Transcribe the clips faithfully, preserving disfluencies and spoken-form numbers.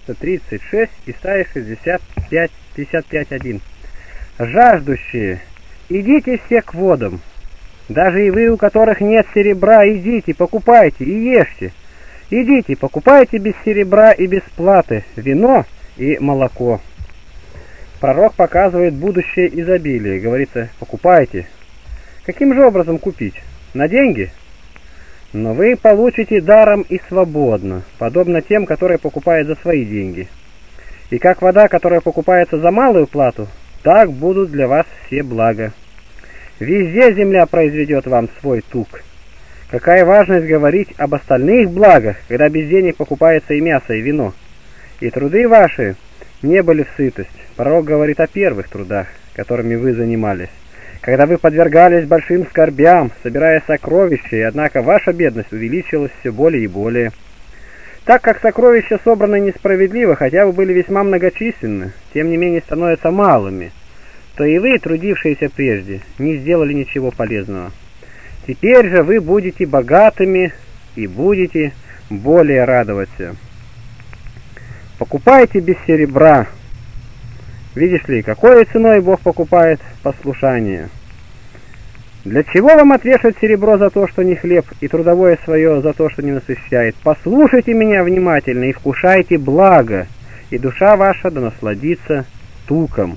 сто тридцать шесть, Исайя шестьдесят пять, пятьдесят пять, один. Жаждущие, идите все к водам, даже и вы, у которых нет серебра, идите, покупайте и ешьте. Идите, покупайте без серебра и без платы вино и молоко. Пророк показывает будущее изобилие. Говорится, покупайте. Каким же образом купить? На деньги? Но вы получите даром и свободно, подобно тем, которые покупают за свои деньги. И как вода, которая покупается за малую плату, так будут для вас все блага. Везде земля произведет вам свой тук. Какая важность говорить об остальных благах, когда без денег покупается и мясо, и вино. И труды ваши не были в сытость. Пророк говорит о первых трудах, которыми вы занимались, когда вы подвергались большим скорбям, собирая сокровища, и однако ваша бедность увеличилась все более и более. Так как сокровища собраны несправедливо, хотя вы были весьма многочисленны, тем не менее становятся малыми, то и вы, трудившиеся прежде, не сделали ничего полезного. Теперь же вы будете богатыми и будете более радоваться. Покупайте без серебра. Видишь ли, какой ценой Бог покупает послушание? Для чего вам отвешивать серебро за то, что не хлеб, и трудовое свое за то, что не насыщает? Послушайте меня внимательно и вкушайте благо, и душа ваша да насладится туком.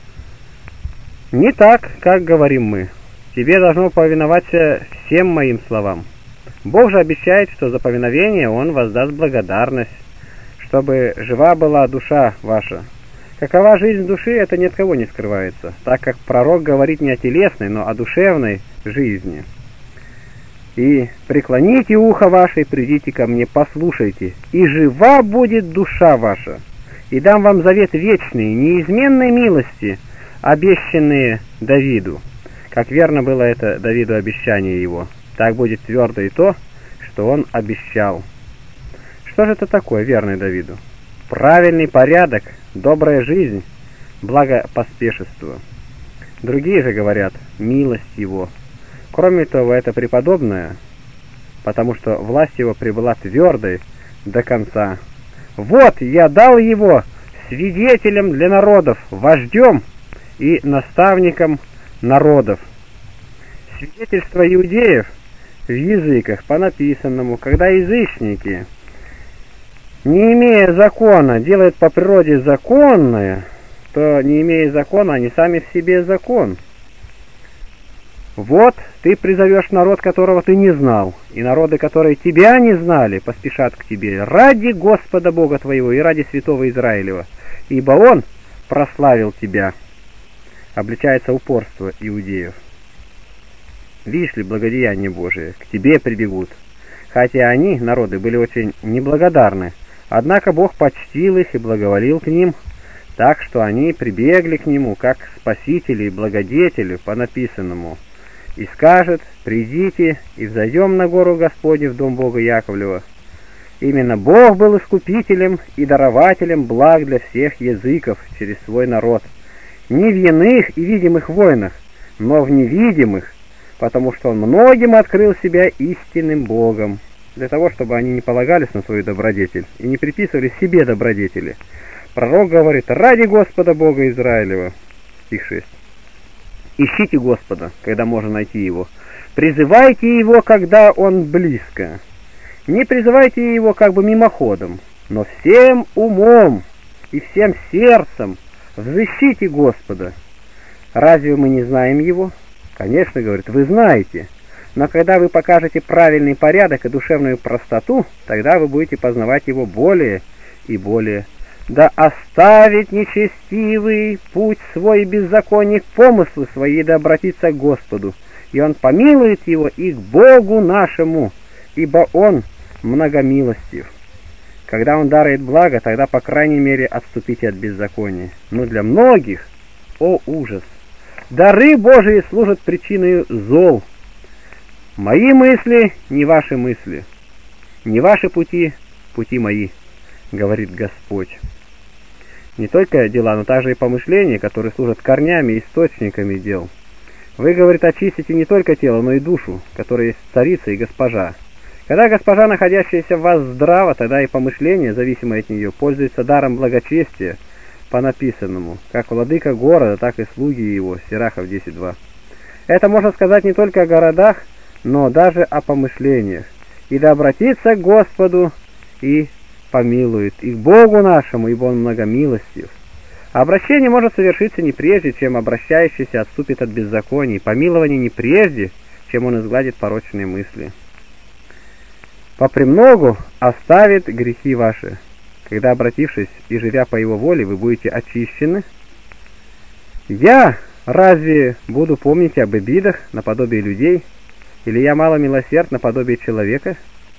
Не так, как говорим мы. Тебе должно повиноваться всем моим словам. Бог же обещает, что за повиновение Он воздаст благодарность, чтобы жива была душа ваша. Какова жизнь души, это ни от кого не скрывается, так как пророк говорит не о телесной, но о душевной жизни. И преклоните ухо ваше, и придите ко мне, послушайте, и жива будет душа ваша, и дам вам завет вечный, неизменной милости, обещанные Давиду. Как верно было это Давиду обещание его, так будет твердо и то, что он обещал. Что же это такое, верный Давиду? Правильный порядок, добрая жизнь, благопоспешество. Другие же говорят, милость его. Кроме того, это преподобное, потому что власть его прибыла твердой до конца. Вот я дал его свидетелем для народов, вождем и наставником народов. Свидетельство иудеев в языках по написанному, когда язычники, не имея закона, делают по природе законное, то, не имея закона, они сами в себе закон. Вот ты призовешь народ, которого ты не знал, и народы, которые тебя не знали, поспешат к тебе ради Господа Бога твоего и ради святого Израилева, ибо Он прославил тебя. Обличается упорство иудеев. Видишь ли, благодеяние Божие, к тебе прибегут. Хотя они, народы, были очень неблагодарны, однако Бог почтил их и благоволил к ним, так что они прибегли к Нему, как к Спасителю и Благодетелю по написанному. И скажет, придите и взойдем на гору Господню в дом Бога Яковлева. Именно Бог был искупителем и дарователем благ для всех языков через свой народ. Не в иных и видимых войнах, но в невидимых, потому что Он многим открыл себя истинным Богом, для того, чтобы они не полагались на свою добродетель и не приписывали себе добродетели. Пророк говорит, ради Господа Бога Израилева. Стих шесть. Ищите Господа, когда можно найти Его. Призывайте Его, когда Он близко. Не призывайте Его как бы мимоходом, но всем умом и всем сердцем взыщите Господа. Разве мы не знаем Его? Конечно, говорит, вы знаете. Но когда вы покажете правильный порядок и душевную простоту, тогда вы будете познавать Его более и более. Да оставит нечестивый путь свой беззаконник, помыслы свои, да обратиться к Господу, и Он помилует его и к Богу нашему, ибо Он многомилостив. Когда Он дарует благо, тогда, по крайней мере, отступите от беззакония. Но для многих, о ужас, дары Божии служат причиной зол. Мои мысли не ваши мысли, не ваши пути, пути мои, говорит Господь. Не только дела, но также и помышления, которые служат корнями и источниками дел. Вы, говорит, очистите не только тело, но и душу, которая есть царица и госпожа. Когда госпожа, находящаяся в вас, здрава, тогда и помышление, зависимое от нее, пользуется даром благочестия по написанному, как владыка города, так и слуги его, Сирахов десять два. Это можно сказать не только о городах, но даже о помышлениях. И да обратится к Господу и помилует, и к Богу нашему, ибо Он многомилостив. Обращение может совершиться не прежде, чем обращающийся отступит от беззаконий, помилование не прежде, чем он изгладит порочные мысли. Попремногу оставит грехи ваши, когда, обратившись и живя по его воле, вы будете очищены. Я разве буду помнить об обидах наподобие людей, или я мало милосерд наподобие человека?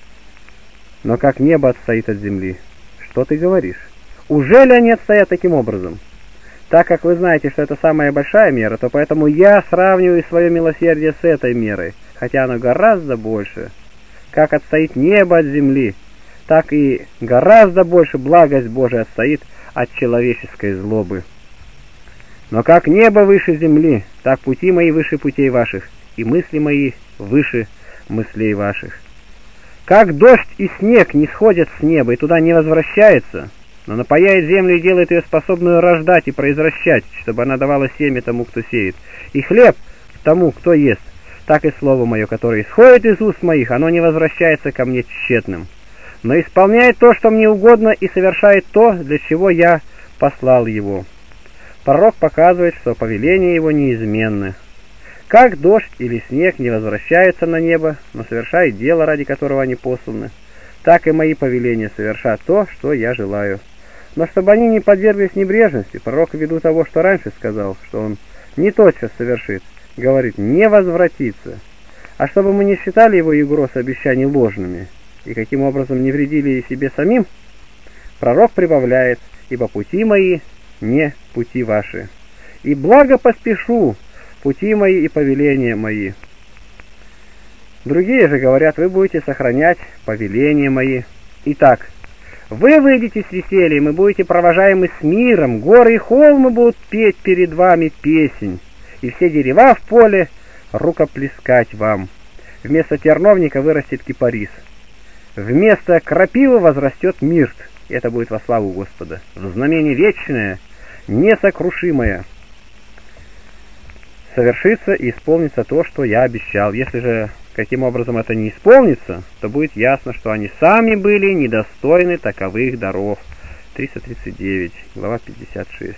Но как небо отстоит от земли, что ты говоришь? Ужели они отстоят таким образом? Так как вы знаете, что это самая большая мера, то поэтому я сравниваю свое милосердие с этой мерой, хотя оно гораздо больше. Как отстоит небо от земли, так и гораздо больше благость Божия отстоит от человеческой злобы. Но как небо выше земли, так пути мои выше путей ваших, и мысли мои выше мыслей ваших. Как дождь и снег не сходят с неба и туда не возвращается, но напояет землю и делает ее способную рождать и произвращать, чтобы она давала семя тому, кто сеет, и хлеб тому, кто ест, так и слово мое, которое исходит из уст моих, оно не возвращается ко мне тщетным, но исполняет то, что мне угодно, и совершает то, для чего я послал его. Пророк показывает, что повеления его неизменны. Как дождь или снег не возвращаются на небо, но совершает дело, ради которого они посланы, так и мои повеления совершат то, что я желаю. Но чтобы они не подверглись небрежности, пророк ввиду того, что раньше сказал, что он не тотчас совершит, говорит не возвратиться, а чтобы мы не считали его и угроз обещаний ложными, и каким образом не вредили себе самим, пророк прибавляет: ибо пути мои не пути ваши, и благо поспешу пути мои и повеления мои. Другие же говорят: вы будете сохранять повеления мои. Итак, вы выйдете с весельем и будете провожаемы с миром, горы и холмы будут петь перед вами песнь, и все дерева в поле рукоплескать вам. Вместо терновника вырастет кипарис, вместо крапивы возрастет мирт. Это будет во славу Господа, в знамение вечное, несокрушимое. Совершится и исполнится то, что я обещал. Если же каким образом это не исполнится, то будет ясно, что они сами были недостойны таковых даров. триста тридцать девять, глава пятьдесят шесть.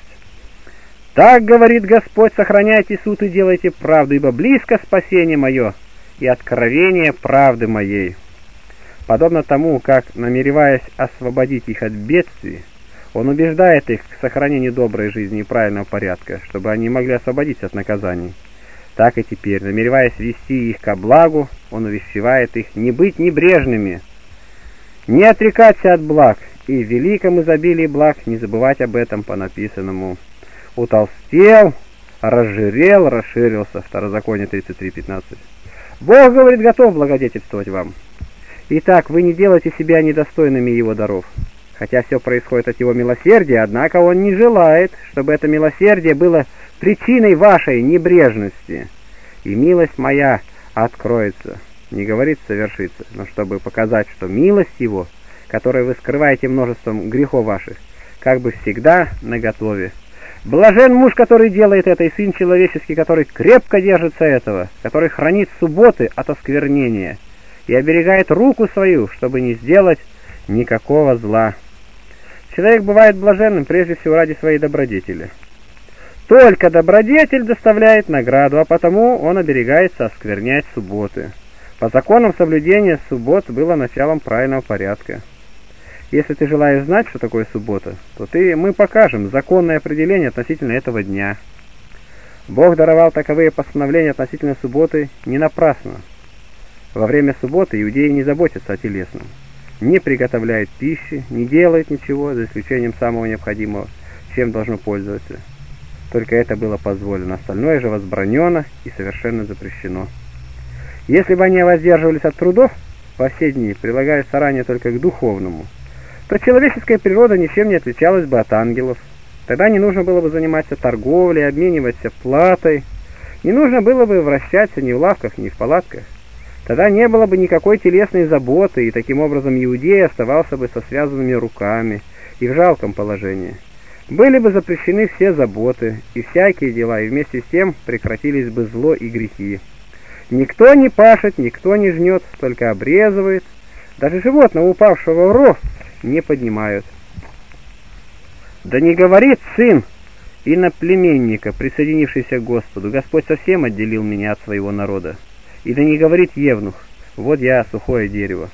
Так говорит Господь: сохраняйте суд и делайте правду, ибо близко спасение мое и откровение правды моей. Подобно тому, как, намереваясь освободить их от бедствий, Он убеждает их к сохранению доброй жизни и правильного порядка, чтобы они могли освободиться от наказаний. Так и теперь, намереваясь вести их ко благу, Он увещевает их не быть небрежными, не отрекаться от благ, и в великом изобилии благ не забывать об этом по написанному. Утолстел, разжирел, расширился. Второзаконие тридцать три пятнадцать. Бог, говорит, готов благодетельствовать вам. Итак, вы не делайте себя недостойными Его даров. Хотя все происходит от Его милосердия, однако Он не желает, чтобы это милосердие было причиной вашей небрежности. И милость моя откроется, не говорит совершится, но чтобы показать, что милость Его, которую вы скрываете множеством грехов ваших, как бы всегда наготове. Блажен муж, который делает это, и сын человеческий, который крепко держится этого, который хранит субботы от осквернения и оберегает руку свою, чтобы не сделать никакого зла. Человек бывает блаженным прежде всего ради своей добродетели. Только добродетель доставляет награду, а потому он оберегается осквернять субботы. По законам соблюдения суббот было началом правильного порядка. Если ты желаешь знать, что такое суббота, то ты, мы покажем законное определение относительно этого дня. Бог даровал таковые постановления относительно субботы не напрасно. Во время субботы иудеи не заботятся о телесном, не приготовляют пищи, не делают ничего, за исключением самого необходимого, чем должно пользоваться. Только это было позволено, остальное же возбранено и совершенно запрещено. Если бы они воздерживались от трудов, во все дни прилагая старания только к духовному, то человеческая природа ничем не отличалась бы от ангелов. Тогда не нужно было бы заниматься торговлей, обмениваться платой, не нужно было бы вращаться ни в лавках, ни в палатках. Тогда не было бы никакой телесной заботы, и таким образом иудей оставался бы со связанными руками и в жалком положении. Были бы запрещены все заботы и всякие дела, и вместе с тем прекратились бы зло и грехи. Никто не пашет, никто не жнет, только обрезывает. Даже животного, упавшего в ров, не поднимают. Да не говорит сын иноплеменника, присоединившийся к Господу: Господь совсем отделил меня от своего народа. И да не говорит евнух: вот я сухое дерево.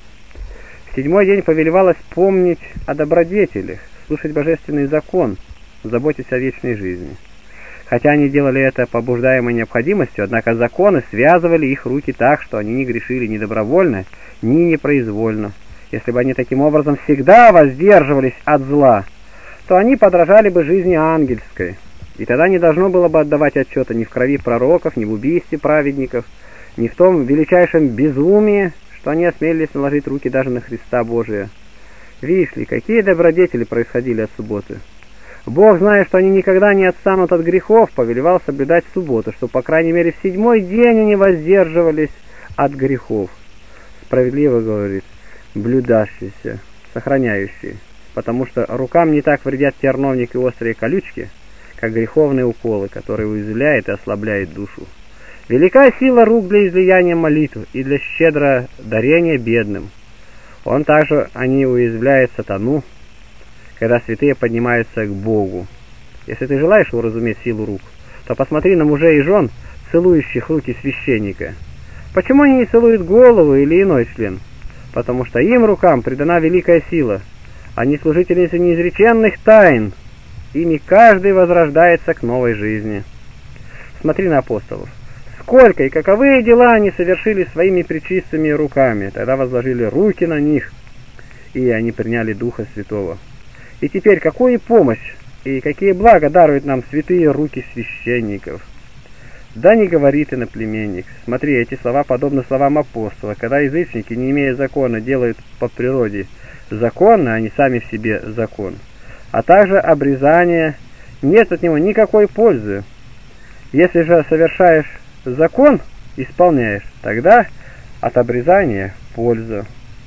В седьмой день повелевалось помнить о добродетелях, слушать божественный закон, заботясь о вечной жизни. Хотя они делали это побуждаемой необходимостью, однако законы связывали их руки так, что они не грешили ни добровольно, ни непроизвольно. Если бы они таким образом всегда воздерживались от зла, то они подражали бы жизни ангельской, и тогда не должно было бы отдавать отчета ни в крови пророков, ни в убийстве праведников, ни в том величайшем безумии, что они осмелились наложить руки даже на Христа Божия. Видишь ли, какие добродетели происходили от субботы. Бог, зная, что они никогда не отстанут от грехов, повелевал соблюдать субботу, что, по крайней мере, в седьмой день они воздерживались от грехов. Справедливо говорит: блюдащиеся, сохраняющие, потому что рукам не так вредят терновник и острые колючки, как греховные уколы, которые уязвляют и ослабляют душу. Велика сила рук для излияния молитв и для щедрого дарения бедным. Он также они уязвляет сатану, когда святые поднимаются к Богу. Если ты желаешь уразуметь силу рук, то посмотри на мужей и жен, целующих руки священника. Почему они не целуют голову или иной член? Потому что им, рукам, придана великая сила. Они служительницы неизреченных тайн. Ими каждый возрождается к новой жизни. Смотри на апостолов. Сколько и каковые дела они совершили своими пречистыми руками. Тогда возложили руки на них, и они приняли Духа Святого. И теперь какую помощь и какие блага даруют нам святые руки священников? Да не говорит иноплеменник. Смотри, эти слова подобны словам апостола. Когда язычники, не имея закона, делают по природе законно, они сами в себе закон. А также обрезание, нет от него никакой пользы. Если же совершаешь закон, исполняешь, тогда от обрезания польза.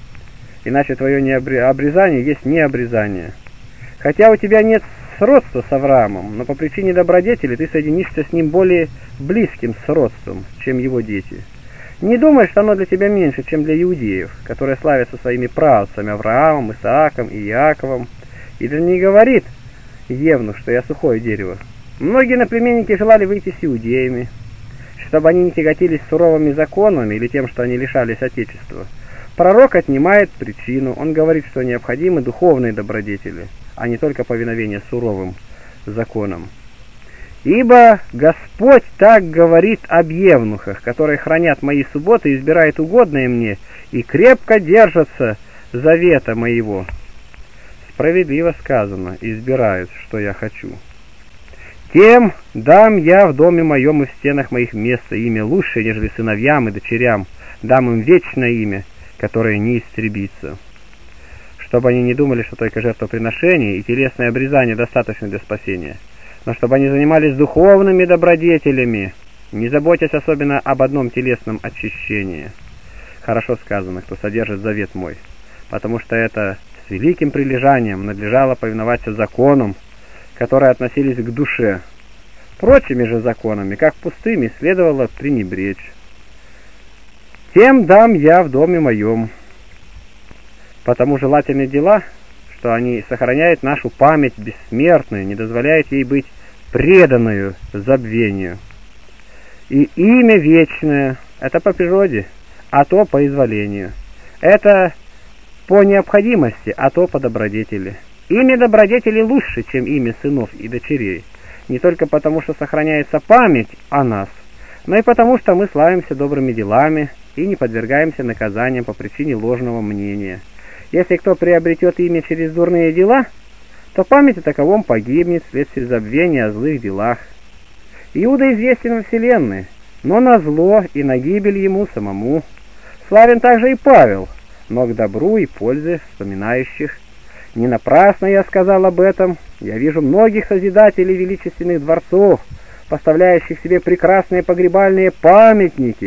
Иначе твое обрезание есть необрезание. Хотя у тебя нет сродства с Авраамом, но по причине добродетели ты соединишься с ним более близким сродством, чем его дети. Не думай, что оно для тебя меньше, чем для иудеев, которые славятся своими праотцами Авраамом, Исааком и Иаковом. И да не говорит евнух, что я сухое дерево. Многие наплеменники желали выйти с иудеями, чтобы они не тяготились суровыми законами или тем, что они лишались отечества. Пророк отнимает причину, он говорит, что необходимы духовные добродетели, а не только повиновение суровым законам. «Ибо Господь так говорит об евнухах, которые хранят мои субботы и избирают угодное мне, и крепко держатся завета моего». Справедливо сказано: избирают, что я хочу. «Тем дам я в доме моем и в стенах моих место, имя лучшее, нежели сыновьям и дочерям, дам им вечное имя, которое не истребится». Чтобы они не думали, что только жертвоприношение и телесное обрезание достаточно для спасения, но чтобы они занимались духовными добродетелями, не заботясь особенно об одном телесном очищении. Хорошо сказано: кто содержит завет мой, потому что это с великим прилежанием надлежало повиноваться законам, которые относились к душе. Прочими же законами, как пустыми, следовало пренебречь. «Тем дам я в доме моем». Потому желательны дела, что они сохраняют нашу память бессмертную, не дозволяют ей быть преданную забвению. И имя вечное — это по природе, а то по изволению. Это по необходимости, а то по добродетели. Имя добродетели лучше, чем имя сынов и дочерей, не только потому, что сохраняется память о нас, но и потому, что мы славимся добрыми делами и не подвергаемся наказаниям по причине ложного мнения. Если кто приобретет имя через дурные дела, то память о таковом погибнет вследствие забвения о злых делах. Иуда известен во вселенной, но на зло и на гибель ему самому. Славен также и Павел, но к добру и пользе вспоминающих. Не напрасно я сказал об этом. Я вижу многих созидателей величественных дворцов, поставляющих себе прекрасные погребальные памятники,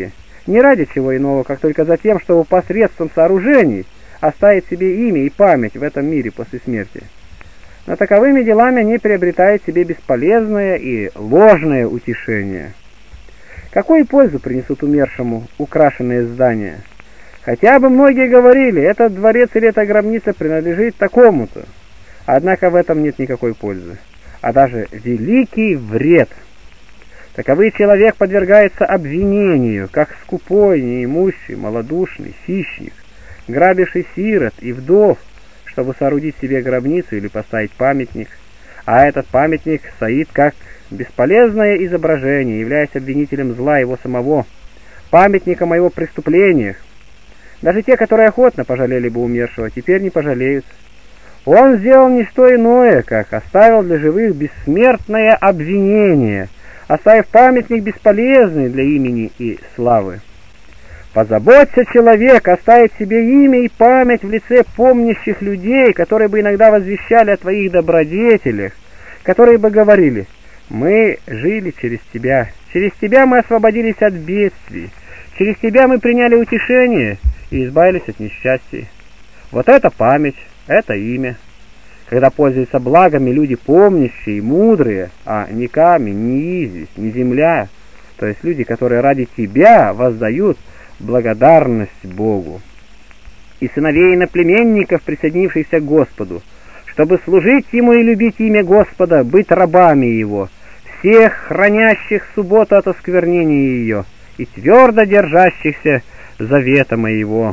не ради чего иного, как только за тем, чтобы посредством сооружений оставить себе имя и память в этом мире после смерти. Но таковыми делами они приобретают себе бесполезное и ложное утешение. Какую пользу принесут умершему украшенные здания? Хотя бы многие говорили, этот дворец или эта гробница принадлежит такому-то. Однако в этом нет никакой пользы, а даже великий вред. Таковый человек подвергается обвинению, как скупой, неимущий, малодушный, хищник, грабивший сирот и вдов, чтобы соорудить себе гробницу или поставить памятник, а этот памятник стоит как бесполезное изображение, являясь обвинителем зла его самого, памятником о его преступлениях. Даже те, которые охотно пожалели бы умершего, теперь не пожалеют. Он сделал не что иное, как оставил для живых бессмертное обвинение, оставив памятник бесполезный для имени и славы. Позаботься, человек, оставить себе имя и память в лице помнящих людей, которые бы иногда возвещали о твоих добродетелях, которые бы говорили: «Мы жили через тебя, через тебя мы освободились от бедствий, через тебя мы приняли утешение и избавились от несчастья». Вот это память, это имя. Когда пользуются благами люди помнящие и мудрые, а не камень, не известь, не земля, то есть люди, которые ради тебя воздают благодарность Богу. И сыновей иноплеменников, присоединившихся к Господу, чтобы служить Ему и любить имя Господа, быть рабами Его, всех хранящих субботу от осквернения ее и твердо держащихся завета моего.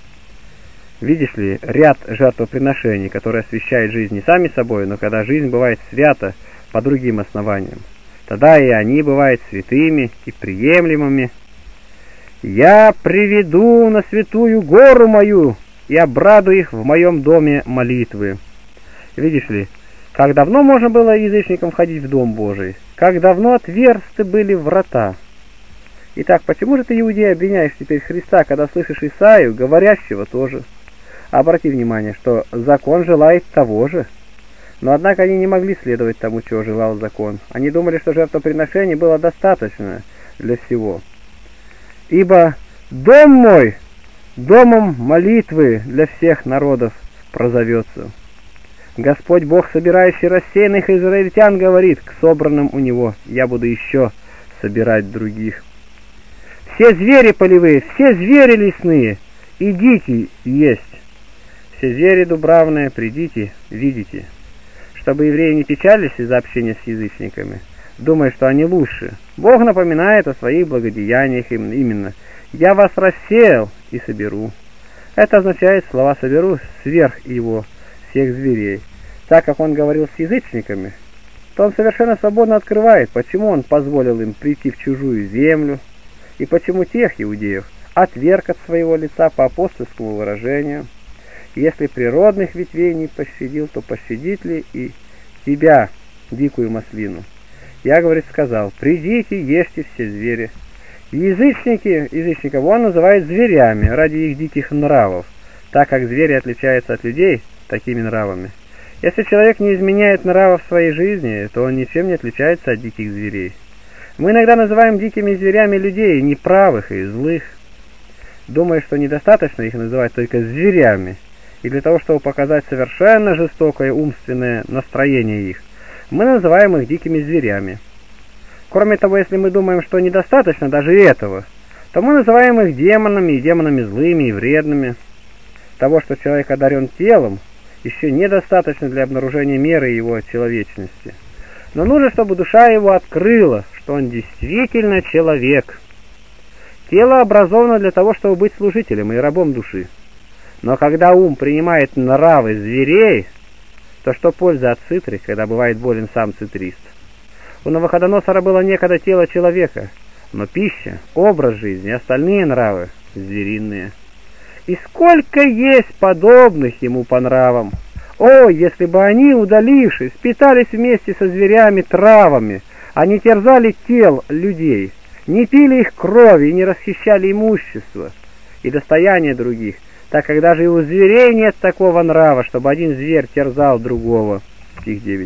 Видишь ли, ряд жертвоприношений, которые освящают жизнь не сами собой, но когда жизнь бывает свята по другим основаниям, тогда и они бывают святыми и приемлемыми. «Я приведу на святую гору мою и обрадую их в моем доме молитвы». Видишь ли, как давно можно было язычникам входить в Дом Божий? Как давно отверсты были врата? Итак, почему же ты, иудей, обвиняешь теперь Христа, когда слышишь Исаию, говорящего тоже? Обрати внимание, что закон желает того же. Но однако они не могли следовать тому, чего желал закон. Они думали, что жертвоприношений было достаточно для всего. «Ибо дом мой домом молитвы для всех народов прозовется». Господь Бог, собирающий рассеянных израильтян, говорит к собранным у Него: «Я буду еще собирать других». Все звери полевые, все звери лесные, идите есть. Все звери дубравные, придите, видите. Чтобы евреи не печались из-за общения с язычниками, думая, что они лучше, Бог напоминает о своих благодеяниях им именно: «Я вас рассеял и соберу». Это означает слова «соберу» сверх его всех зверей. Так как он говорил с язычниками, то он совершенно свободно открывает, почему он позволил им прийти в чужую землю, и почему тех иудеев отверг от своего лица по апостольскому выражению. Если природных ветвей не пощадил, то пощадит ли и тебя, дикую маслину? Я, говорит, сказал: «Придите, ешьте все звери». Язычники, язычников он называет зверями ради их диких нравов, так как звери отличаются от людей такими нравами. Если человек не изменяет нравов в своей жизни, то он ничем не отличается от диких зверей. Мы иногда называем дикими зверями людей неправых и злых, думая, что недостаточно их называть только зверями, и для того, чтобы показать совершенно жестокое умственное настроение их, мы называем их дикими зверями. Кроме того, если мы думаем, что недостаточно даже этого, то мы называем их демонами, и демонами злыми и вредными. Того, что человек одарен телом, еще недостаточно для обнаружения меры его человечности. Но нужно, чтобы душа его открыла, что он действительно человек. Тело образовано для того, чтобы быть служителем и рабом души. Но когда ум принимает нравы зверей, то что польза от цитры, когда бывает болен сам цитрист? У Навуходоносора было некогда тело человека, но пища, образ жизни и остальные нравы звериные. И сколько есть подобных ему по нравам! О, если бы они, удалившись, питались вместе со зверями травами, а не терзали тел людей, не пили их крови и не расхищали имущество и достояние других, так как даже и у зверей нет такого нрава, чтобы один зверь терзал другого. Стих девять.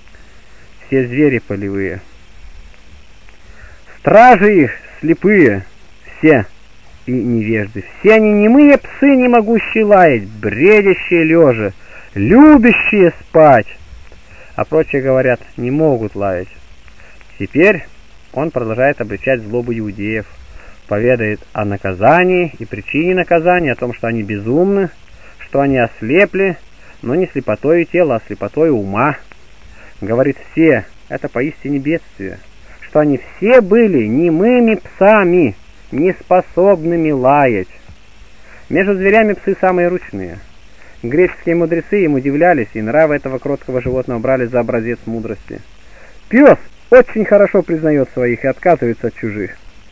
Все звери полевые. Стражи их слепые, все, и невежды. Все они немые псы, не могущие лаять, бредящие лежа, любящие спать, а прочие говорят, не могут лаять. Теперь он продолжает обличать злобу иудеев, поведает о наказании и причине наказания, о том, что они безумны, что они ослепли, но не слепотой тела, а слепотой ума. Говорит, все, это поистине бедствие, что они все были немыми псами, неспособными лаять. Между зверями псы самые ручные. Греческие мудрецы им удивлялись, и нравы этого кроткого животного брали за образец мудрости. Пес очень хорошо признает своих и отказывается от чужих.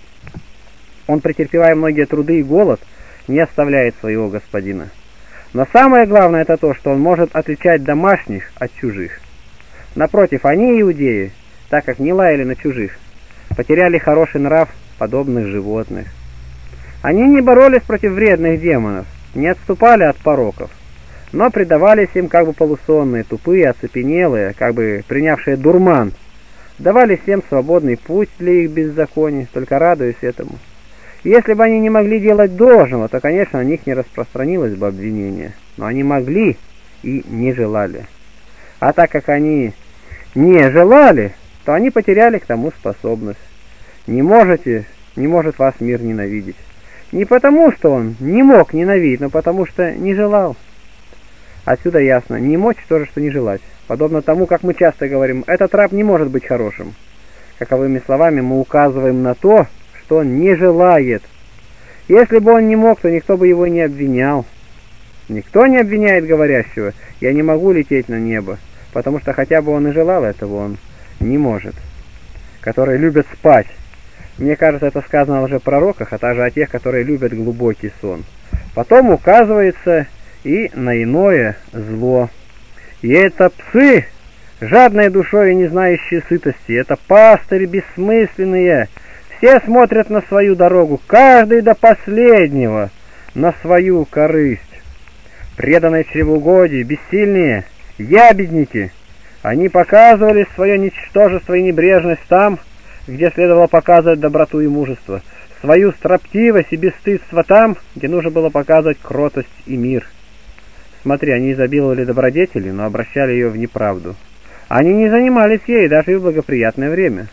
Он, претерпевая многие труды и голод, не оставляет своего господина. Но самое главное это то, что он может отличать домашних от чужих. Напротив, они, иудеи, так как не лаяли на чужих, потеряли хороший нрав подобных животных. Они не боролись против вредных демонов, не отступали от пороков, но предавались им как бы полусонные, тупые, оцепенелые, как бы принявшие дурман, давали всем свободный путь для их беззаконий, только радуясь этому. Если бы они не могли делать должного, то, конечно, на них не распространилось бы обвинение, но они могли и не желали. А так как они не желали, то они потеряли к тому способность. Не можете, не может вас мир ненавидеть. Не потому, что он не мог ненавидеть, но потому, что не желал. Отсюда ясно, не мочь то же, что не желать. Подобно тому, как мы часто говорим, этот раб не может быть хорошим. Каковыми словами мы указываем на то, что он не желает. Если бы он не мог, то никто бы его не обвинял. Никто не обвиняет говорящего, я не могу лететь на небо, потому что хотя бы он и желал этого, он не может. Которые любят спать. Мне кажется, это сказано уже о пророках, а также о тех, которые любят глубокий сон. Потом указывается и на иное зло. И это псы, жадные душой и не знающие сытости, это пастыри бессмысленные. Все смотрят на свою дорогу, каждый до последнего, на свою корысть. Преданные чревоугодие, бессильные, ябедники, они показывали свое ничтожество и небрежность там, где следовало показывать доброту и мужество, свою строптивость и бесстыдство там, где нужно было показывать кротость и мир. Смотри, они изобиловали добродетелью, но обращали ее в неправду. Они не занимались ей даже и в благоприятное время.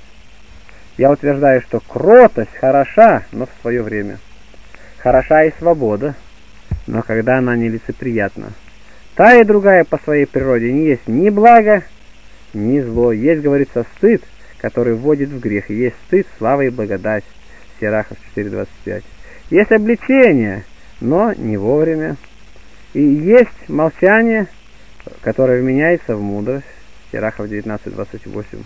Я утверждаю, что кротость хороша, но в свое время. Хороша и свобода, но когда она нелицеприятна. Та и другая по своей природе не есть ни благо, ни зло. Есть, говорится, стыд, который вводит в грех, и есть стыд, слава и благодать. Сирахов четыре двадцать пять. Есть обличение, но не вовремя. И есть молчание, которое вменяется в мудрость. Сирахов девятнадцать двадцать восемь.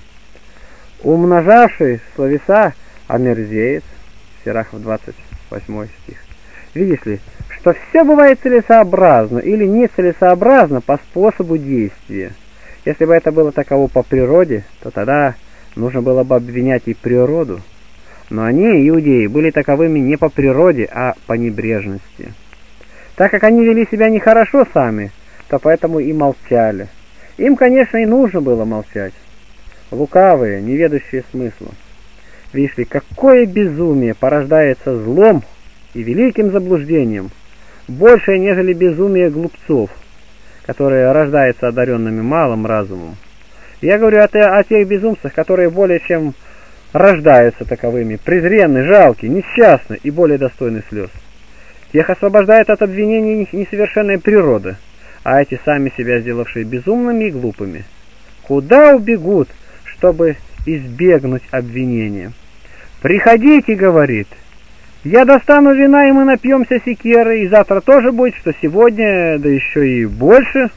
Умножавший словеса омерзеет. Сирахов двадцать восьмой стих. Видишь ли, что все бывает целесообразно или нецелесообразно по способу действия. Если бы это было таково по природе, то тогда нужно было бы обвинять и природу. Но они, иудеи, были таковыми не по природе, а по небрежности. Так как они вели себя нехорошо сами, то поэтому и молчали. Им, конечно, и нужно было молчать. Лукавые, не ведущие смысла. Видишь ли, какое безумие порождается злом и великим заблуждением, большее, нежели безумие глупцов, которое рождается одаренными малым разумом. Я говорю о, те, о тех безумцах, которые более чем рождаются таковыми, презренны, жалки, несчастны и более достойны слез. Тех освобождает от обвинений их несовершенная природа, а эти сами себя сделавшие безумными и глупыми. Куда убегут, чтобы избегнуть обвинения? «Приходите, — говорит, — я достану вина, и мы напьемся секеры, и завтра тоже будет, что сегодня, да еще и больше».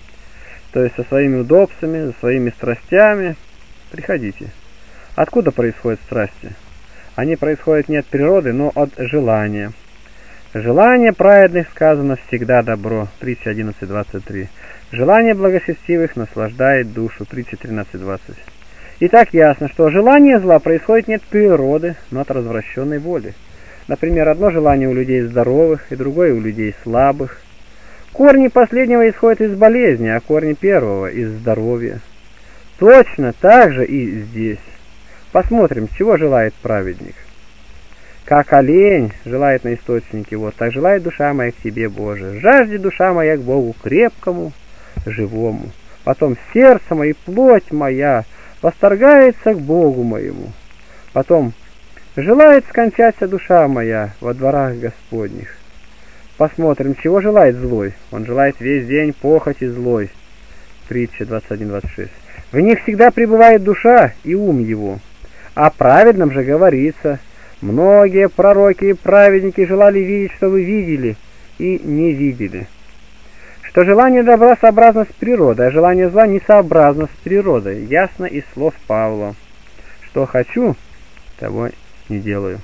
То есть со своими удобствами, со своими страстями. Приходите. Откуда происходят страсти? Они происходят не от природы, но от желания. Желание праведных, сказано, всегда добро. Притча одиннадцать двадцать три. Желание благочестивых наслаждает душу. Притча тринадцать двадцать. Итак, ясно, что желание зла происходит не от природы, но от развращенной воли. Например, одно желание у людей здоровых, и другое у людей слабых. Корни последнего исходят из болезни, а корни первого – из здоровья. Точно так же и здесь. Посмотрим, чего желает праведник. Как олень желает на источнике вод, так желает душа моя к тебе, Боже. Жаждет душа моя к Богу крепкому, живому. Потом сердце мое и плоть моя восторгается к Богу моему. Потом желает скончаться душа моя во дворах Господних. Посмотрим, чего желает злой. Он желает весь день похоти злой. Притча двадцать один двадцать шесть. В них всегда пребывает душа и ум его. О праведном же говорится: многие пророки и праведники желали видеть, что вы видели, и не видели. Что желание добра сообразно с природой, а желание зла не сообразно с природой. Ясно из слов Павла. Что хочу, того не делаю.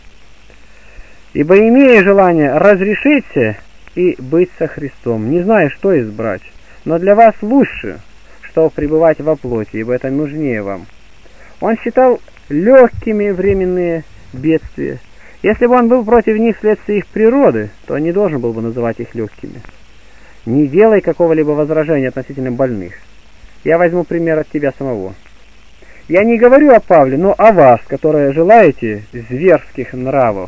Ибо имея желание разрешиться и быть со Христом, не знаю, что избрать, но для вас лучше, что пребывать во плоти, ибо это нужнее вам. Он считал легкими временные бедствия. Если бы он был против них вследствие их природы, то не должен был бы называть их легкими. Не делай какого-либо возражения относительно больных. Я возьму пример от тебя самого. Я не говорю о Павле, но о вас, которые желаете зверских нравов.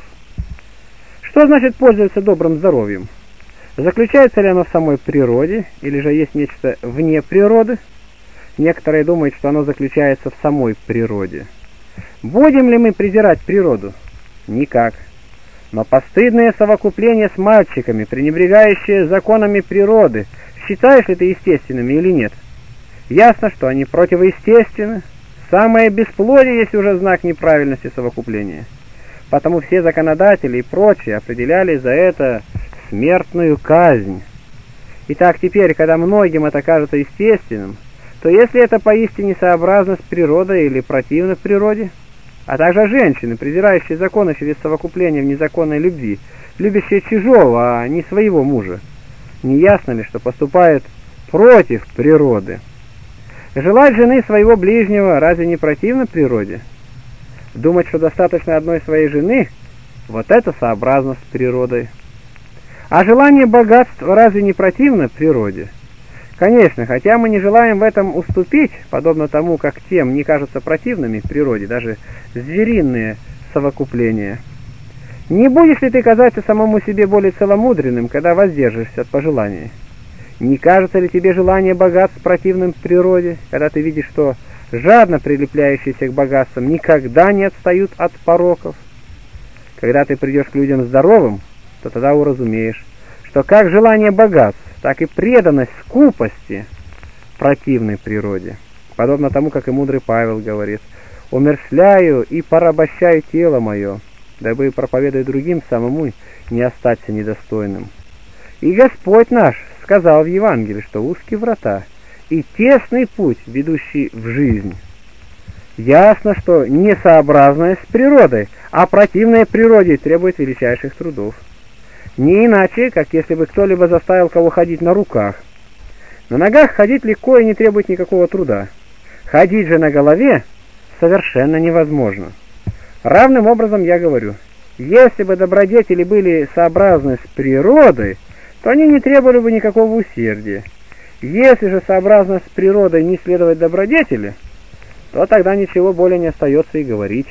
Что значит пользоваться добрым здоровьем? Заключается ли оно в самой природе, или же есть нечто вне природы? Некоторые думают, что оно заключается в самой природе. Будем ли мы презирать природу? Никак. Но постыдное совокупление с мальчиками, пренебрегающие законами природы, считаешь ли ты естественными или нет? Ясно, что они противоестественны. Самое бесплодие есть уже знак неправильности совокупления. Потому все законодатели и прочие определяли за это смертную казнь. Итак, теперь, когда многим это кажется естественным, то если это поистине сообразно с природой или противно природе, а также женщины, презирающие законы через совокупление в незаконной любви, любящие чужого, а не своего мужа, не ясно ли, что поступают против природы? Желать жены своего ближнего разве не противно природе? Думать, что достаточно одной своей жены, вот это сообразно с природой. А желание богатства разве не противно природе? Конечно, хотя мы не желаем в этом уступить, подобно тому, как тем не кажутся противными в природе, даже звериные совокупления. Не будешь ли ты казаться самому себе более целомудренным, когда воздержишься от пожеланий? Не кажется ли тебе желание богатств противным в природе, когда ты видишь, что жадно прилепляющиеся к богатствам никогда не отстают от пороков? Когда ты придешь к людям здоровым, то тогда уразумеешь, что как желание богатств, так и преданность скупости противной природе. Подобно тому, как и мудрый Павел говорит: «Умерщвляю и порабощаю тело мое, дабы, проповедуя другим, самому не остаться недостойным». И Господь наш сказал в Евангелии, что узкие врата и тесный путь, ведущий в жизнь. Ясно, что несообразное с природой, а противное природе требует величайших трудов. Не иначе, как если бы кто-либо заставил кого ходить на руках. На ногах ходить легко и не требует никакого труда. Ходить же на голове совершенно невозможно. Равным образом я говорю, если бы добродетели были сообразны с природой, то они не требовали бы никакого усердия. Если же сообразно с природой не следовать добродетели, то тогда ничего более не остается и говорить.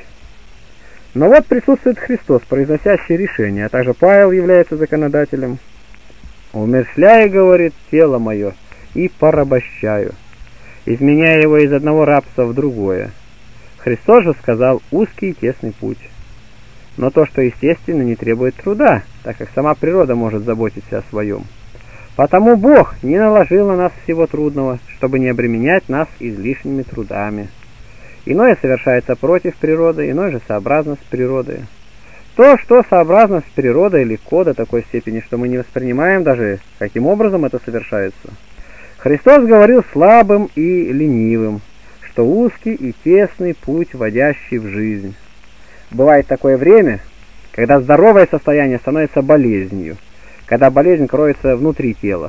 Но вот присутствует Христос, произносящий решение, а также Павел является законодателем. «Умерщвляю, — говорит, — тело мое, и порабощаю, изменяя его из одного рабства в другое». Христос же сказал: узкий и тесный путь. Но то, что естественно, не требует труда, так как сама природа может заботиться о своем. Потому Бог не наложил на нас всего трудного, чтобы не обременять нас излишними трудами. Иное совершается против природы, иное же сообразно с природой. То, что сообразно с природой, легко до такой степени, что мы не воспринимаем даже, каким образом это совершается. Христос говорил слабым и ленивым, что узкий и тесный путь, водящий в жизнь. Бывает такое время, когда здоровое состояние становится болезнью, когда болезнь кроется внутри тела.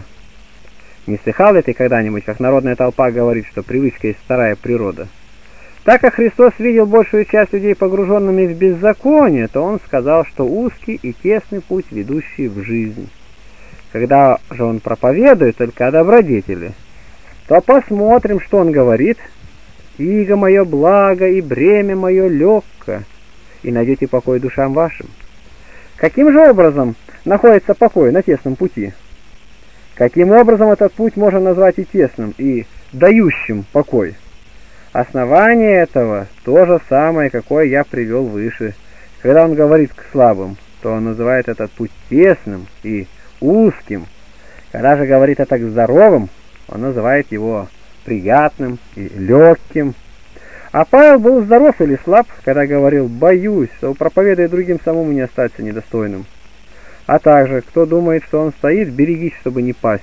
Не слыхал ли ты когда-нибудь, как народная толпа говорит, что привычка есть вторая природа? Так как Христос видел большую часть людей погруженными в беззаконие, то Он сказал, что узкий и тесный путь, ведущий в жизнь. Когда же Он проповедует только о добродетели, то посмотрим, что Он говорит: «Иго мое благо и бремя мое легко, и найдете покой душам вашим». Каким же образом находится покой на тесном пути? Каким образом этот путь можно назвать и тесным, и дающим покой? Основание этого то же самое, какое я привел выше. Когда он говорит к слабым, то он называет этот путь тесным и узким. Когда же говорит это к здоровым, он называет его приятным и легким. А Павел был здоров или слаб, когда говорил «боюсь, что, проповедуя другим, самому не остаться недостойным». А также, кто думает, что он стоит, берегись, чтобы не пасть.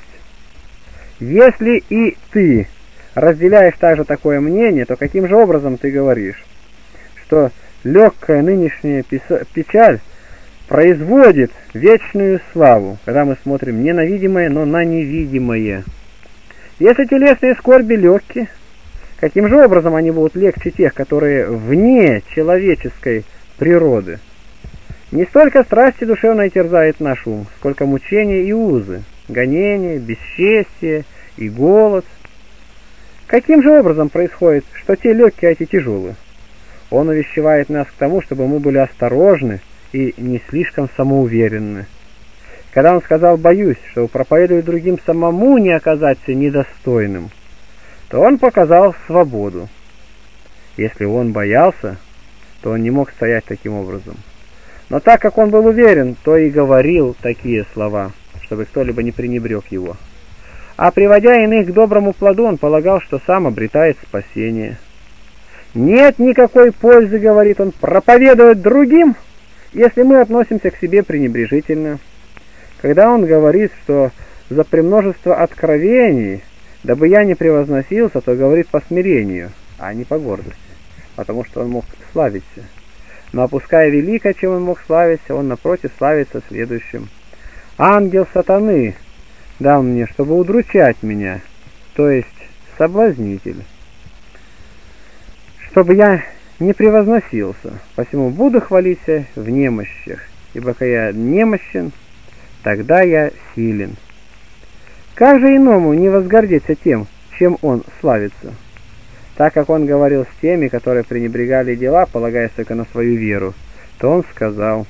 Если и ты разделяешь также такое мнение, то каким же образом ты говоришь, что легкая нынешняя печаль производит вечную славу, когда мы смотрим не на видимое, но на невидимое? Если телесные скорби легкие, каким же образом они будут легче тех, которые вне человеческой природы? Не столько страсти душевной терзает наш ум, сколько мучения и узы, гонения, бесчестие и голод. Каким же образом происходит, что те легкие, а эти тяжелые? Он увещевает нас к тому, чтобы мы были осторожны и не слишком самоуверенны. Когда он сказал «боюсь, что проповедуя другим самому не оказаться недостойным», то он показал свободу. Если он боялся, то он не мог стоять таким образом. Но так как он был уверен, то и говорил такие слова, чтобы кто-либо не пренебрег его. А приводя иных к доброму плоду, он полагал, что сам обретает спасение. «Нет никакой пользы, — говорит он, — проповедовать другим, если мы относимся к себе пренебрежительно». Когда он говорит, что за премножество откровений, дабы я не превозносился, то говорит по смирению, а не по гордости, потому что он мог славиться. Но опуская великое, чем он мог славиться, он напротив славится следующим: «Ангел сатаны дал мне, чтобы удручать меня, то есть соблазнитель, чтобы я не превозносился, посему буду хвалиться в немощах, ибо когда я немощен, тогда я силен». Как же иному не возгордиться тем, чем он славится? Так как он говорил с теми, которые пренебрегали дела, полагаясь только на свою веру, то он сказал: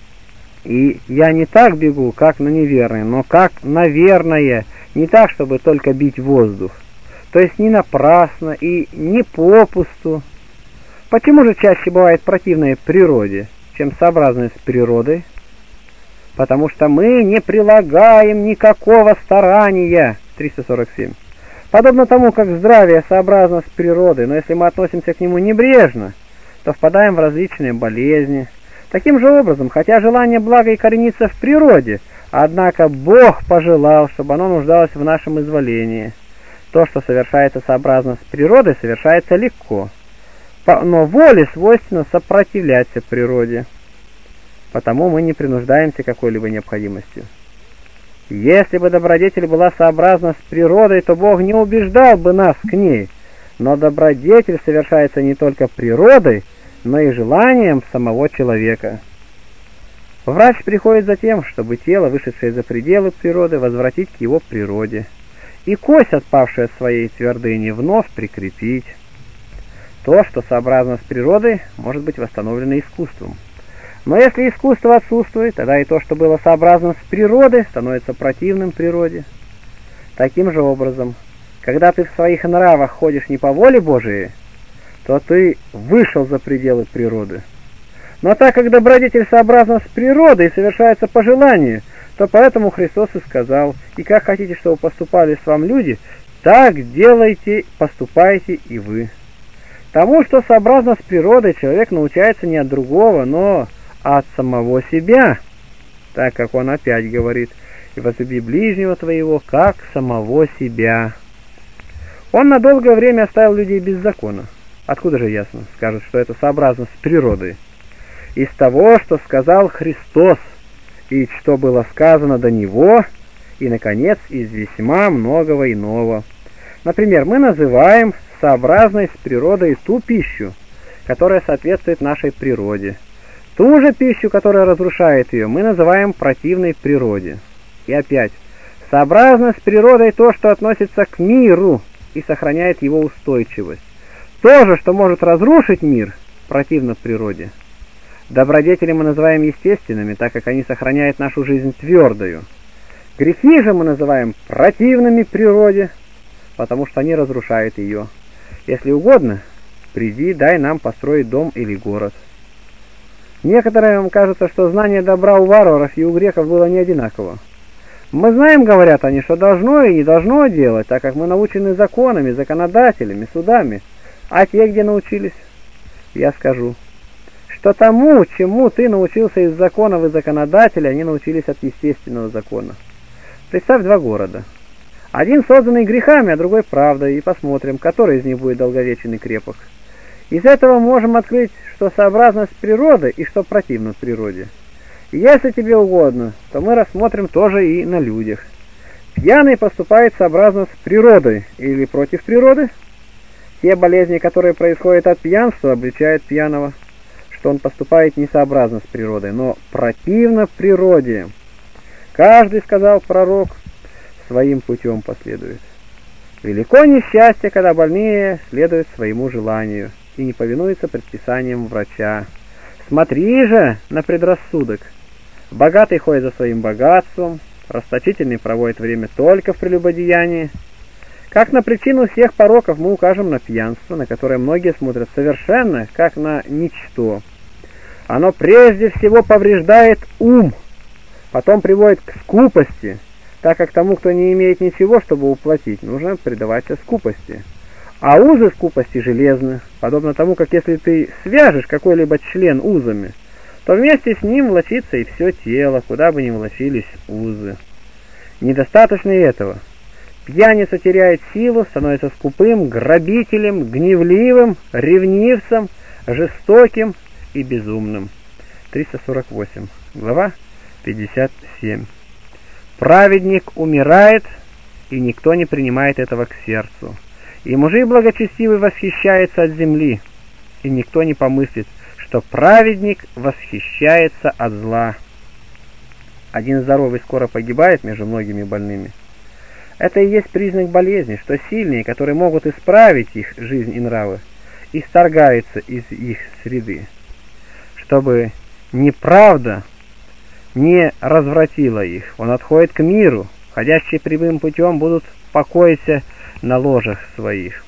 «И я не так бегу, как на неверное, но как на верное, не так, чтобы только бить воздух, то есть не напрасно и не попусту». Почему же чаще бывает противное природе, чем сообразное с природой? Потому что мы не прилагаем никакого старания. триста сорок семь. Подобно тому, как здравие сообразно с природой, но если мы относимся к нему небрежно, то впадаем в различные болезни. Таким же образом, хотя желание блага и коренится в природе, однако Бог пожелал, чтобы оно нуждалось в нашем изволении. То, что совершается сообразно с природой, совершается легко, но воле свойственно сопротивляться природе. Потому мы не принуждаемся какой-либо необходимостью. Если бы добродетель была сообразна с природой, то Бог не убеждал бы нас к ней, но добродетель совершается не только природой, но и желанием самого человека. Врач приходит за тем, чтобы тело, вышедшее за пределы природы, возвратить к его природе, и кость, отпавшая от своей твердыни, вновь прикрепить. То, что сообразно с природой, может быть восстановлено искусством. Но если искусство отсутствует, тогда и то, что было сообразно с природой, становится противным природе. Таким же образом, когда ты в своих нравах ходишь не по воле Божией, то ты вышел за пределы природы. Но так как добродетель сообразна с природой и совершается по желанию, то поэтому Христос и сказал: «И как хотите, чтобы поступали с вами люди, так делайте, поступайте и вы». Тому, что сообразно с природой, человек научается не от другого, но от самого себя, так как он опять говорит: «И возлюби ближнего твоего, как самого себя». Он на долгое время оставил людей без закона. Откуда же ясно? Скажут, что это сообразно с природой. Из того, что сказал Христос, и что было сказано до Него, и, наконец, из весьма многого иного. Например, мы называем сообразной с природой ту пищу, которая соответствует нашей природе. Ту же пищу, которая разрушает ее, мы называем противной природе. И опять, сообразно с природой то, что относится к миру и сохраняет его устойчивость. То же, что может разрушить мир, противно природе. Добродетели мы называем естественными, так как они сохраняют нашу жизнь твердою. Грехи же мы называем противными природе, потому что они разрушают ее. Если угодно, приди, дай нам построить дом или город. Некоторым кажется, что знание добра у варваров и у греков было не одинаково. Мы знаем, говорят они, что должно и не должно делать, так как мы научены законами, законодателями, судами. А те, где научились? Я скажу, что тому, чему ты научился из законов и законодателей, они научились от естественного закона. Представь два города. Один созданный грехами, а другой правдой, и посмотрим, который из них будет долговечен и крепок. Из этого можем открыть, что сообразно с природой и что противно природе. Если тебе угодно, то мы рассмотрим тоже и на людях. Пьяный поступает сообразно с природой или против природы? Те болезни, которые происходят от пьянства, обличают пьяного, что он поступает несообразно с природой, но противно природе. Каждый, сказал пророк, своим путем последует. Велико несчастье, когда больные следуют своему желанию и не повинуются предписаниям врача. Смотри же на предрассудок. Богатый ходит за своим богатством, расточительный проводит время только в прелюбодеянии. Как на причину всех пороков мы укажем на пьянство, на которое многие смотрят совершенно, как на ничто. Оно прежде всего повреждает ум, потом приводит к скупости, так как тому, кто не имеет ничего, чтобы уплатить, нужно предаваться скупости. А узы скупости железны, подобно тому, как если ты свяжешь какой-либо член узами, то вместе с ним влачится и все тело, куда бы ни влачились узы. Недостаточно и этого. Пьяница теряет силу, становится скупым, грабителем, гневливым, ревнивцем, жестоким и безумным. триста сорок восемь. Глава пятьдесят семь. Праведник умирает, и никто не принимает этого к сердцу. И мужи благочестивый восхищается от земли, и никто не помыслит, что праведник восхищается от зла. Один здоровый скоро погибает между многими больными. Это и есть признак болезни, что сильные, которые могут исправить их жизнь и нравы, исторгаются из их среды, чтобы неправда не развратила их. Он отходит к миру, ходящие прямым путем будут покоиться на ложах своих,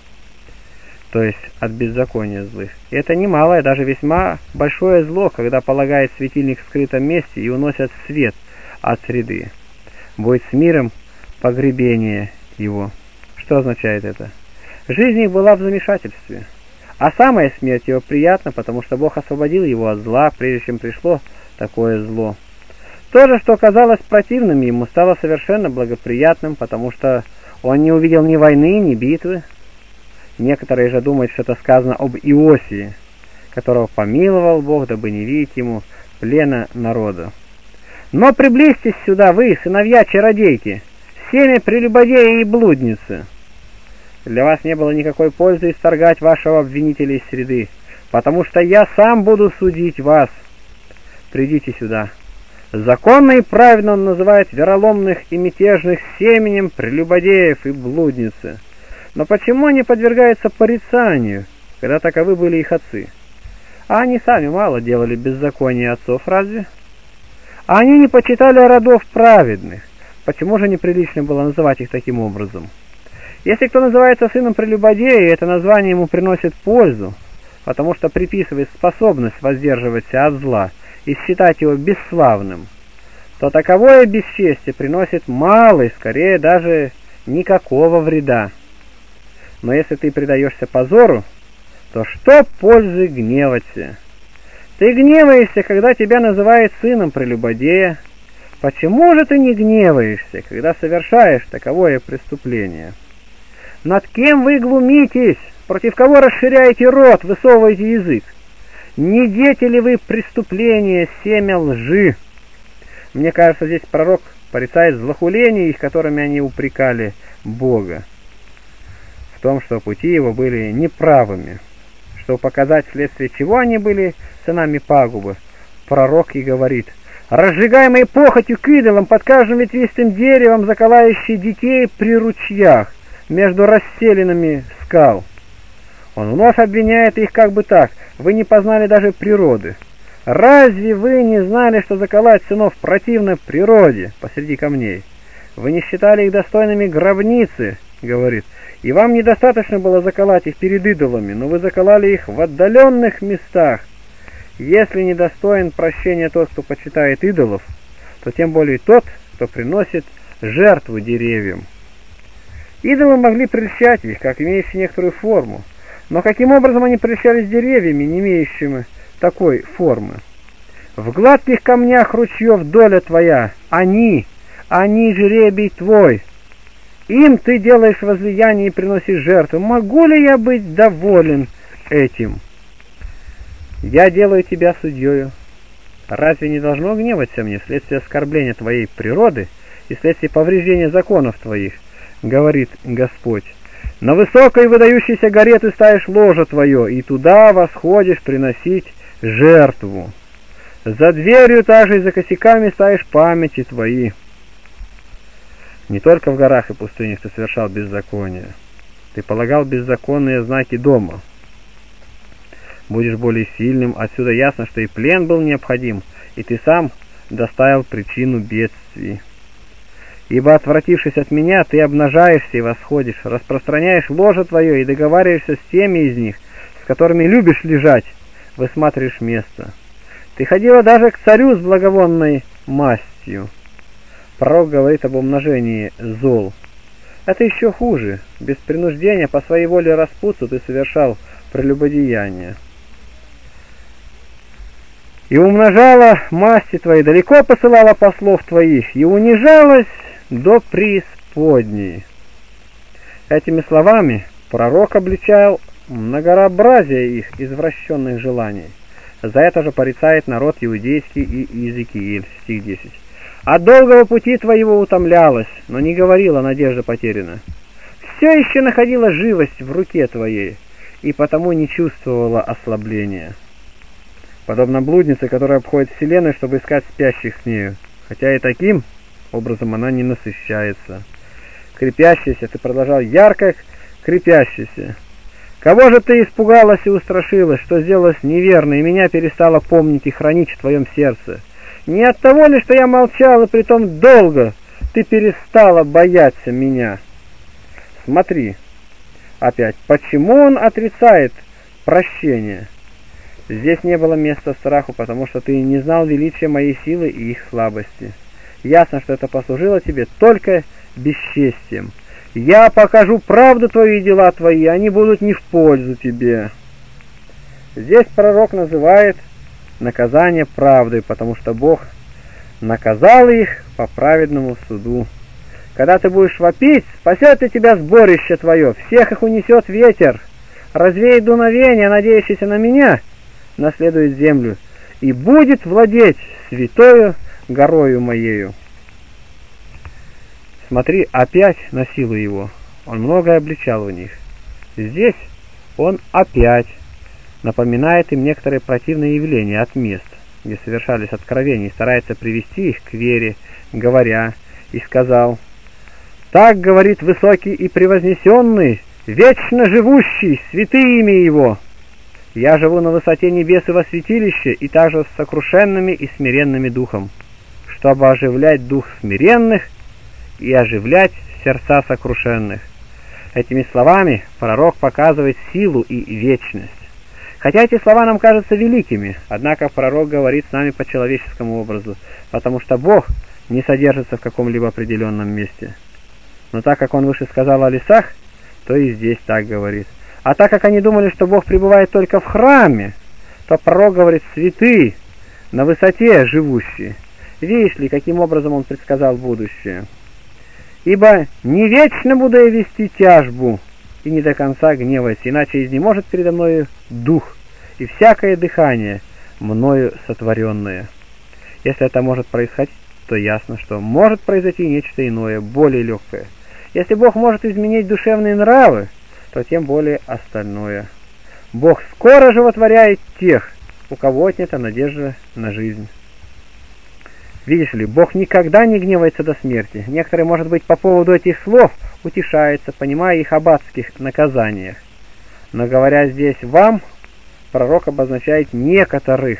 то есть от беззакония злых. И это немалое, даже весьма большое зло, когда полагает светильник в скрытом месте и уносят свет от среды. Будет с миром погребение его. Что означает это? Жизнь их была в замешательстве, а самая смерть его приятна, потому что Бог освободил его от зла, прежде чем пришло такое зло. То же, что казалось противным ему, стало совершенно благоприятным, потому что он не увидел ни войны, ни битвы. Некоторые же думают, что это сказано об Иосии, которого помиловал Бог, дабы не видеть ему плена народа. Но приблизьтесь сюда вы, сыновья чародейки, семя прелюбодея и блудницы. Для вас не было никакой пользы исторгать вашего обвинителя из среды, потому что я сам буду судить вас. Придите сюда. Законно и правильно он называет вероломных и мятежных семенем прелюбодеев и блудницы. Но почему они подвергаются порицанию, когда таковы были их отцы? А они сами мало делали беззакония отцов, разве? А они не почитали родов праведных. Почему же неприлично было называть их таким образом? Если кто называется сыном прелюбодея, это название ему приносит пользу, потому что приписывает способность воздерживаться от зла и считать его бесславным, то таковое бесчестие приносит малый, скорее даже никакого вреда. Но если ты предаешься позору, то что пользы гневаться? Ты гневаешься, когда тебя называют сыном прелюбодея. Почему же ты не гневаешься, когда совершаешь таковое преступление? Над кем вы глумитесь? Против кого расширяете рот, высовываете язык? Не дети ли вы преступления, семя лжи? Мне кажется, здесь пророк порицает злохуления их, которыми они упрекали Бога, в том, что пути его были неправыми, чтобы показать, вследствие чего они были сынами пагубы. Пророк и говорит: разжигаемые похотью к идолам под каждым ветвистым деревом, заколающие детей при ручьях между расселинами скал. Он вновь обвиняет их как бы так: вы не познали даже природы. Разве вы не знали, что заколоть сынов противно природе посреди камней? Вы не считали их достойными гробницы, говорит, и вам недостаточно было заколоть их перед идолами, но вы закололи их в отдаленных местах. Если недостоин прощения тот, кто почитает идолов, то тем более тот, кто приносит жертву деревьям. Идолы могли прельщать их, как имеющие некоторую форму, но каким образом они прельщались деревьями, не имеющими такой формы? В гладких камнях ручьев доля твоя, они, они жребий твой. Им ты делаешь возлияние и приносишь жертву. Могу ли я быть доволен этим? Я делаю тебя судьею. Разве не должно гневаться мне вследствие оскорбления твоей природы и вследствие повреждения законов твоих, говорит Господь. На высокой выдающейся горе ты ставишь ложе твое, и туда восходишь приносить жертву. За дверью также и за косяками ставишь памяти твои. Не только в горах и пустынях ты совершал беззаконие. Ты полагал беззаконные знаки дома. Будешь более сильным, отсюда ясно, что и плен был необходим, и ты сам доставил причину бедствий. Ибо, отвратившись от меня, ты обнажаешься и восходишь, распространяешь ложе твое и договариваешься с теми из них, с которыми любишь лежать, высматриваешь место. Ты ходила даже к царю с благовонной мастью. Пророк говорит об умножении зол. Это еще хуже. Без принуждения по своей воле распутству ты совершал прелюбодеяние. И умножала масти твои, далеко посылала послов твоих, и унижалась до преисподней. Этими словами пророк обличал многообразие их извращенных желаний. За это же порицает народ иудейский и Иезекииль, стих десять. От долгого пути твоего утомлялась, но не говорила, надежда потеряна. Все еще находила живость в руке твоей, и потому не чувствовала ослабления. Подобно блуднице, которая обходит вселенную, чтобы искать спящих с нею, хотя и таким образом она не насыщается. Крепящийся, ты продолжал ярко крепящийся. Кого же ты испугалась и устрашилась, что сделалась неверной, и меня перестала помнить и хранить в твоем сердце? Не от того ли, что я молчал, и притом долго ты перестала бояться меня? Смотри, опять, почему он отрицает прощение? Здесь не было места страху, потому что ты не знал величия моей силы и их слабости. Ясно, что это послужило тебе только бесчестием. Я покажу правду твою и дела твои, они будут не в пользу тебе. Здесь пророк называет наказание правдой, потому что Бог наказал их по праведному суду. Когда ты будешь вопить, спасет ли тебя сборище твое, всех их унесет ветер, развеет дуновение, надеющийся на меня, наследует землю, и будет владеть святою горою моею. Смотри, опять на силу его, он многое обличал у них. Здесь он опять напоминает им некоторые противные явления от мест, где совершались откровения, и старается привести их к вере, говоря, и сказал: «Так говорит высокий и превознесенный, вечно живущий, святые имя его. Я живу на высоте небес и во святилище, и также с сокрушенными и смиренными духом, чтобы оживлять дух смиренных и оживлять сердца сокрушенных». Этими словами пророк показывает силу и вечность. Хотя эти слова нам кажутся великими, однако пророк говорит с нами по человеческому образу, потому что Бог не содержится в каком-либо определенном месте. Но так как он выше сказал о лесах, то и здесь так говорит. А так как они думали, что Бог пребывает только в храме, то пророк говорит: святые, на высоте живущие. Видишь ли, каким образом он предсказал будущее? «Ибо не вечно буду я вести тяжбу, и не до конца гневаясь, иначе изнеможет передо мною дух, и всякое дыхание мною сотворенное». Если это может происходить, то ясно, что может произойти нечто иное, более легкое. Если Бог может изменить душевные нравы, то тем более остальное. Бог скоро животворяет тех, у кого отнята надежда на жизнь. Видишь ли, Бог никогда не гневается до смерти. Некоторые, может быть, по поводу этих слов утешаются, понимая их об адских наказаниях. Но говоря здесь «вам», пророк обозначает некоторых,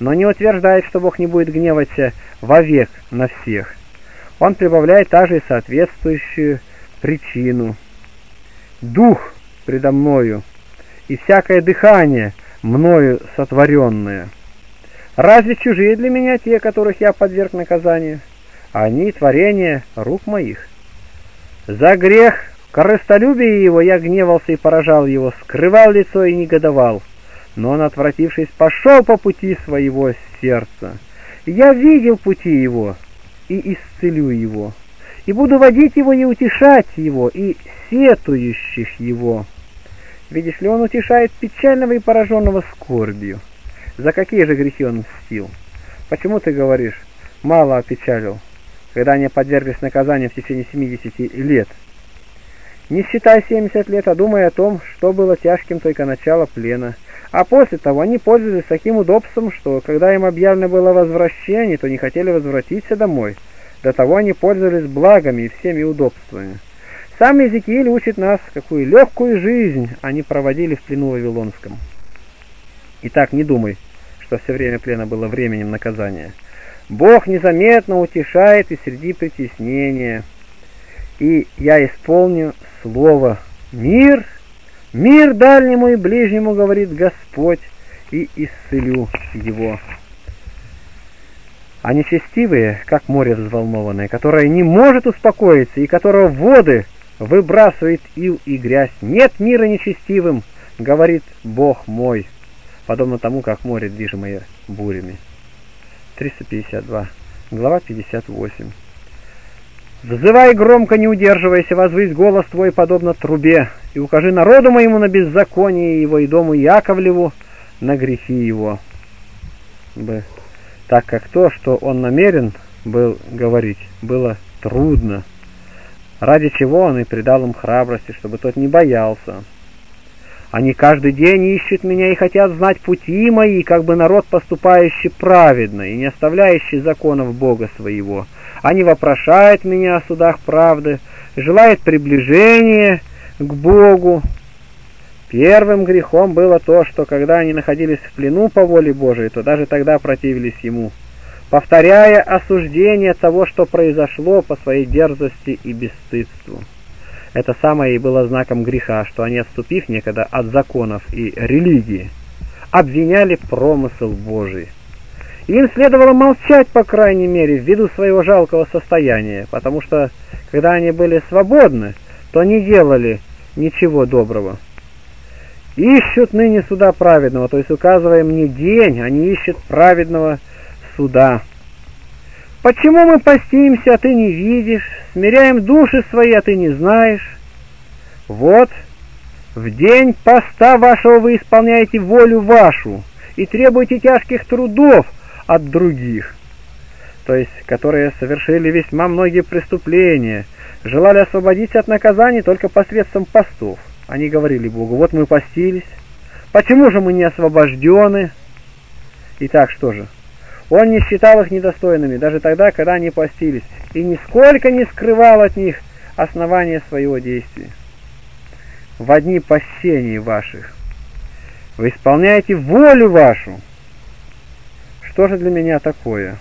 но не утверждает, что Бог не будет гневаться вовек на всех. Он прибавляет также и соответствующую причину. Дух предо мною, и всякое дыхание мною сотворенное. Разве чужие для меня те, которых я подверг наказанию? Они творение рук моих. За грех корыстолюбия его я гневался и поражал его, скрывал лицо и негодовал. Но он, отвратившись, пошел по пути своего сердца. Я видел пути его и исцелю его, и буду водить его и утешать его, и сетующих его. Видишь ли, он утешает печального и пораженного скорбью. За какие же грехи он мстил? Почему ты говоришь, мало опечалил, когда они подверглись наказанию в течение семидесяти лет? Не считай семьдесят лет, а думай о том, что было тяжким только начало плена. А после того они пользовались таким удобством, что, когда им объявлено было возвращение, то не хотели возвратиться домой. До того они пользовались благами и всеми удобствами. Сам Иезекииль учит нас, какую легкую жизнь они проводили в плену вавилонском. Итак, не думай, что все время плена было временем наказания. Бог незаметно утешает и среди притеснения. И я исполню слово «Мир, мир дальнему и ближнему, говорит Господь, и исцелю его». А нечестивые, как море взволнованное, которое не может успокоиться и которого воды выбрасывает ил и грязь. Нет мира нечестивым, говорит Бог мой, подобно тому, как море, движимое бурями. триста пятьдесят два, глава пятьдесят восемь. «Взывай громко, не удерживайся, возвысь голос твой, подобно трубе, и укажи народу моему на беззаконие его и дому Яковлеву на грехи его». Б. Так как то, что он намерен был говорить, было трудно, ради чего он и придал им храбрости, чтобы тот не боялся. Они каждый день ищут меня и хотят знать пути мои, как бы народ, поступающий праведно и не оставляющий законов Бога своего. Они вопрошают меня о судах правды, желают приближения к Богу. Первым грехом было то, что когда они находились в плену по воле Божией, то даже тогда противились Ему, повторяя осуждение того, что произошло по своей дерзости и бесстыдству. Это самое и было знаком греха, что они, отступив некогда от законов и религии, обвиняли промысел Божий. Им следовало молчать, по крайней мере, ввиду своего жалкого состояния, потому что, когда они были свободны, то не делали ничего доброго. Ищут ныне суда праведного, то есть, указывая мне день, они ищут праведного суда. Почему мы постимся, а ты не видишь, смиряем души свои, а ты не знаешь? Вот, в день поста вашего вы исполняете волю вашу и требуете тяжких трудов от других, то есть, которые совершили весьма многие преступления, желали освободиться от наказаний только посредством постов. Они говорили Богу: вот мы постились, почему же мы не освобождены? Итак, что же? Он не считал их недостойными, даже тогда, когда они постились, и нисколько не скрывал от них основания своего действия. В дни пощений ваших вы исполняете волю вашу. Что же для меня такое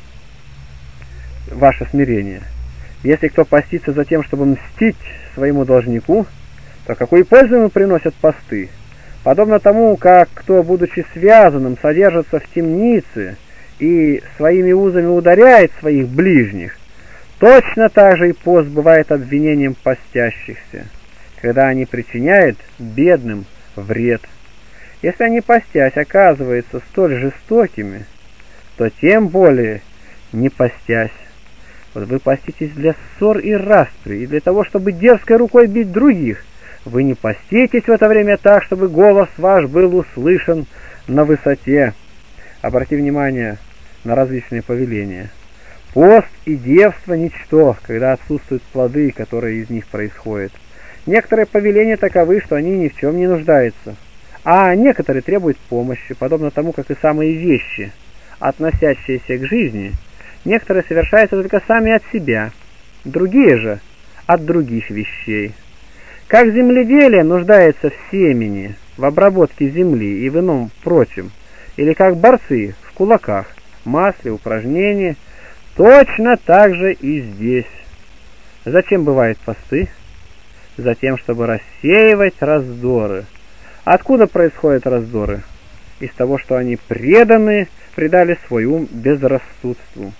ваше смирение? Если кто постится за тем, чтобы мстить своему должнику, то какую пользу ему приносят посты? Подобно тому, как кто, будучи связанным, содержится в темнице и своими узами ударяет своих ближних, точно так же и пост бывает обвинением постящихся, когда они причиняют бедным вред. Если они, постясь, оказываются столь жестокими, то тем более не постясь. Вот вы поститесь для ссор и распри, и для того, чтобы дерзкой рукой бить других. Вы не поститесь в это время так, чтобы голос ваш был услышан на высоте. Обрати внимание на различные повеления. Пост и девство – ничто, когда отсутствуют плоды, которые из них происходят. Некоторые повеления таковы, что они ни в чем не нуждаются, а некоторые требуют помощи, подобно тому, как и самые вещи, относящиеся к жизни, некоторые совершаются только сами от себя, другие же от других вещей. Как земледелие нуждается в семени, в обработке земли и в ином прочем, или как борцы в кулаках, масле, упражнении, точно так же и здесь. Зачем бывают посты? Затем, чтобы рассеивать раздоры. Откуда происходят раздоры? Из того, что они преданы, предали свой ум безрассудству.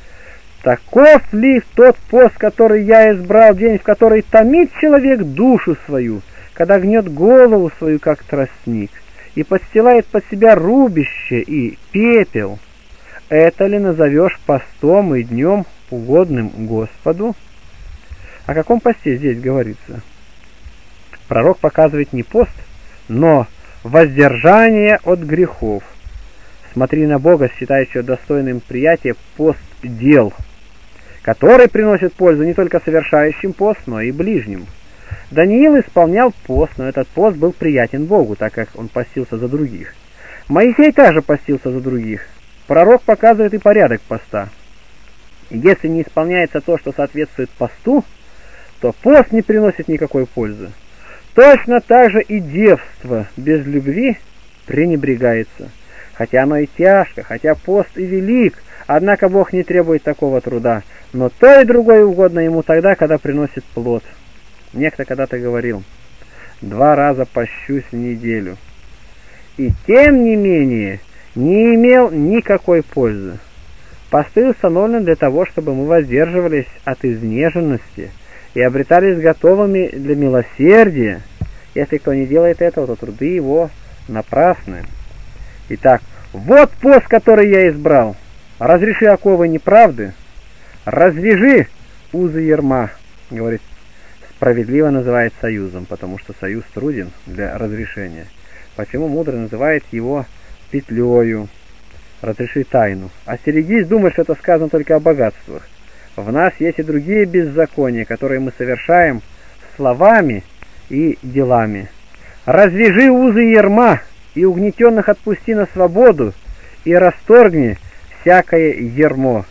Таков ли тот пост, который я избрал, день, в который томит человек душу свою, когда гнет голову свою, как тростник, и подстилает под себя рубище и пепел? Это ли назовешь постом и днем, угодным Господу? О каком посте здесь говорится? Пророк показывает не пост, но воздержание от грехов. Смотри на Бога, считающего достойным приятия пост дел, который приносит пользу не только совершающим пост, но и ближним. Даниил исполнял пост, но этот пост был приятен Богу, так как он постился за других. Моисей также постился за других. Пророк показывает и порядок поста. Если не исполняется то, что соответствует посту, то пост не приносит никакой пользы. Точно так же и девство без любви пренебрегается. Хотя оно и тяжко, хотя пост и велик, однако Бог не требует такого труда. Но то и другое угодно ему тогда, когда приносит плод. Некто когда-то говорил: два раза пощусь в неделю. И тем не менее не имел никакой пользы. Посты установлены для того, чтобы мы воздерживались от изнеженности и обретались готовыми для милосердия. Если кто не делает этого, то труды его напрасны. Итак, вот пост, который я избрал. Разреши оковы неправды, развяжи узы ярма, говорит, справедливо называет союзом, потому что союз труден для разрешения. Почему мудрый называет его петлею? Разреши тайну. Остерегись думать, что это сказано только о богатствах. В нас есть и другие беззакония, которые мы совершаем словами и делами. Развяжи узы ярма, и угнетенных отпусти на свободу, и расторгни всякое ярмо.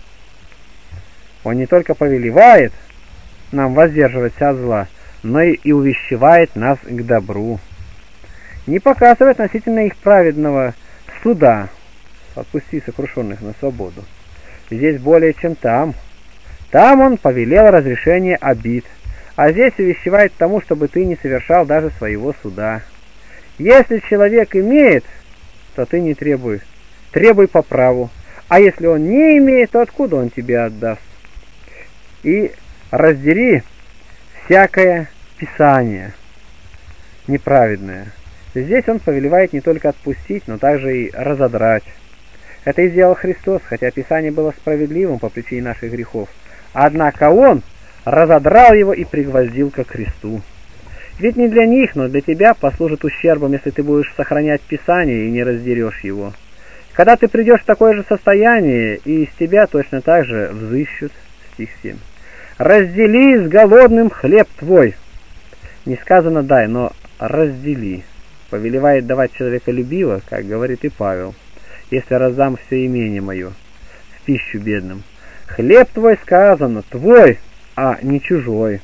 Он не только повелевает нам воздерживаться от зла, но и увещевает нас к добру. Не показывает относительно их праведного суда, отпусти сокрушенных на свободу. Здесь более чем там. Там он повелел разрешение обид, а здесь увещевает тому, чтобы ты не совершал даже своего суда. Если человек имеет, то ты не требуй, требуй по праву, а если он не имеет, то откуда он тебе отдаст? И раздери всякое писание неправедное. Здесь он повелевает не только отпустить, но также и разодрать. Это и сделал Христос, хотя Писание было справедливым по причине наших грехов. Однако Он разодрал его и пригвоздил ко кресту. Ведь не для них, но для тебя послужит ущербом, если ты будешь сохранять Писание и не раздерешь его. Когда ты придешь в такое же состояние, и из тебя точно так же взыщут, стих семь. Раздели с голодным хлеб твой. Не сказано дай, но раздели. Повелевает давать человеколюбиво, как говорит и Павел. Если раздам все имение мое в пищу бедным. Хлеб твой, сказано, твой, а не чужой.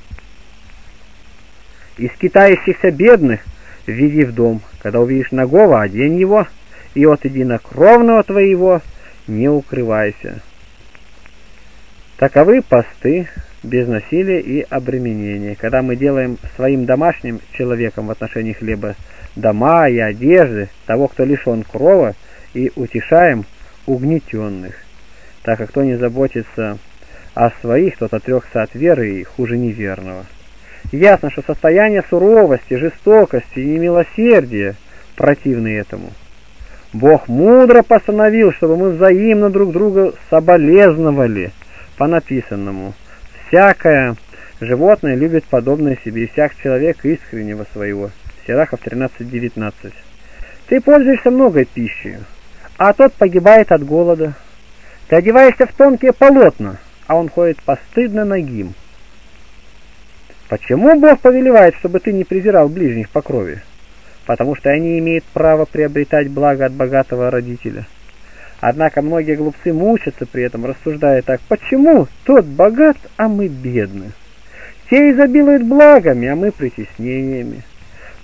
Из скитающихся бедных введи в дом. Когда увидишь нагого, одень его, и от единокровного твоего не укрывайся. Таковы посты без насилия и обременения. Когда мы делаем своим домашним человеком в отношении хлеба дома и одежды, того, кто лишен крова, и утешаем угнетенных, так как кто не заботится о своих, тот отрекся от веры и хуже неверного. Ясно, что состояние суровости, жестокости и немилосердия противны этому. Бог мудро постановил, чтобы мы взаимно друг друга соболезновали по написанному. Всякое животное любит подобное себе, и всяк человек искреннего своего. Сирахов тринадцать девятнадцать. Ты пользуешься многой пищей, а тот погибает от голода. Ты одеваешься в тонкие полотна, а он ходит постыдно нагим. Почему Бог повелевает, чтобы ты не презирал ближних по крови? Потому что они имеют право приобретать благо от богатого родителя. Однако многие глупцы мучатся при этом, рассуждая так: почему тот богат, а мы бедны? Те изобилуют благами, а мы притеснениями.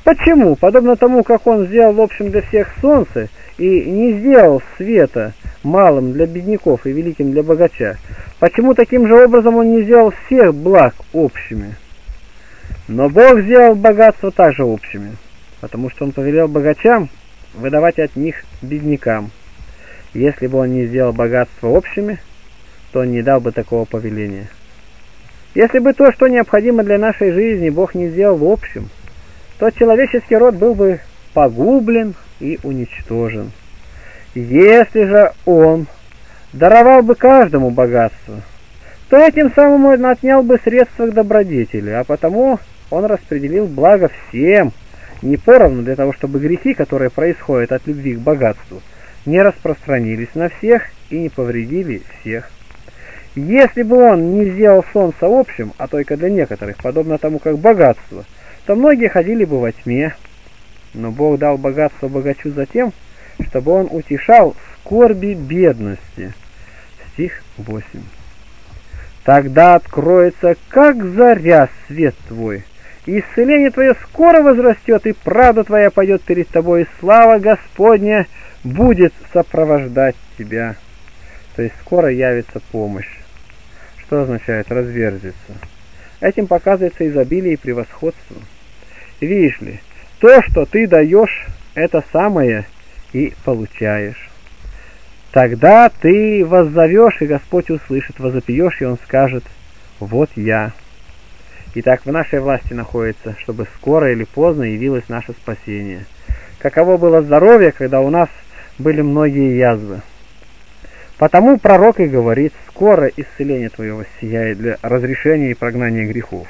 Почему? Подобно тому, как он сделал в общем для всех солнце и не сделал света малым для бедняков и великим для богача, почему таким же образом он не сделал всех благ общими? Но Бог сделал богатство также общими, потому что он повелел богачам выдавать от них беднякам. Если бы он не сделал богатство общими, то он не дал бы такого повеления. Если бы то, что необходимо для нашей жизни, Бог не сделал в общем, то человеческий род был бы погублен и уничтожен. Если же он даровал бы каждому богатство, то этим самым он отнял бы средства к добродетели, а потому он распределил благо всем, не поровну, для того, чтобы грехи, которые происходят от любви к богатству, не распространились на всех и не повредили всех. Если бы он не сделал солнце общим, а только для некоторых, подобно тому, как богатство, то многие ходили бы во тьме. Но Бог дал богатство богачу затем, чтобы он утешал скорби бедности. Стих восемь. Тогда откроется, как заря, свет твой, и исцеление твое скоро возрастет, и правда твоя пойдет перед тобой, и слава Господня будет сопровождать тебя. То есть скоро явится помощь. Что означает разверзиться? Этим показывается изобилие и превосходство. Видишь ли, то, что ты даешь, это самое и получаешь. Тогда ты воззовешь, и Господь услышит, возопьешь, и Он скажет: вот я. Итак, в нашей власти находится, чтобы скоро или поздно явилось наше спасение. Каково было здоровье, когда у нас были многие язвы. Потому пророк и говорит: скоро исцеление твое воссияет для разрешения и прогнания грехов.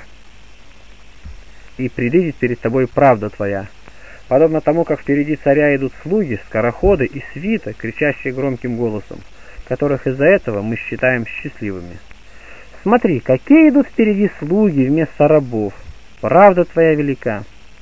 И предвидит перед тобой правда твоя, подобно тому, как впереди царя идут слуги, скороходы и свита, кричащие громким голосом, которых из-за этого мы считаем счастливыми. Смотри, какие идут впереди слуги вместо рабов, правда твоя велика.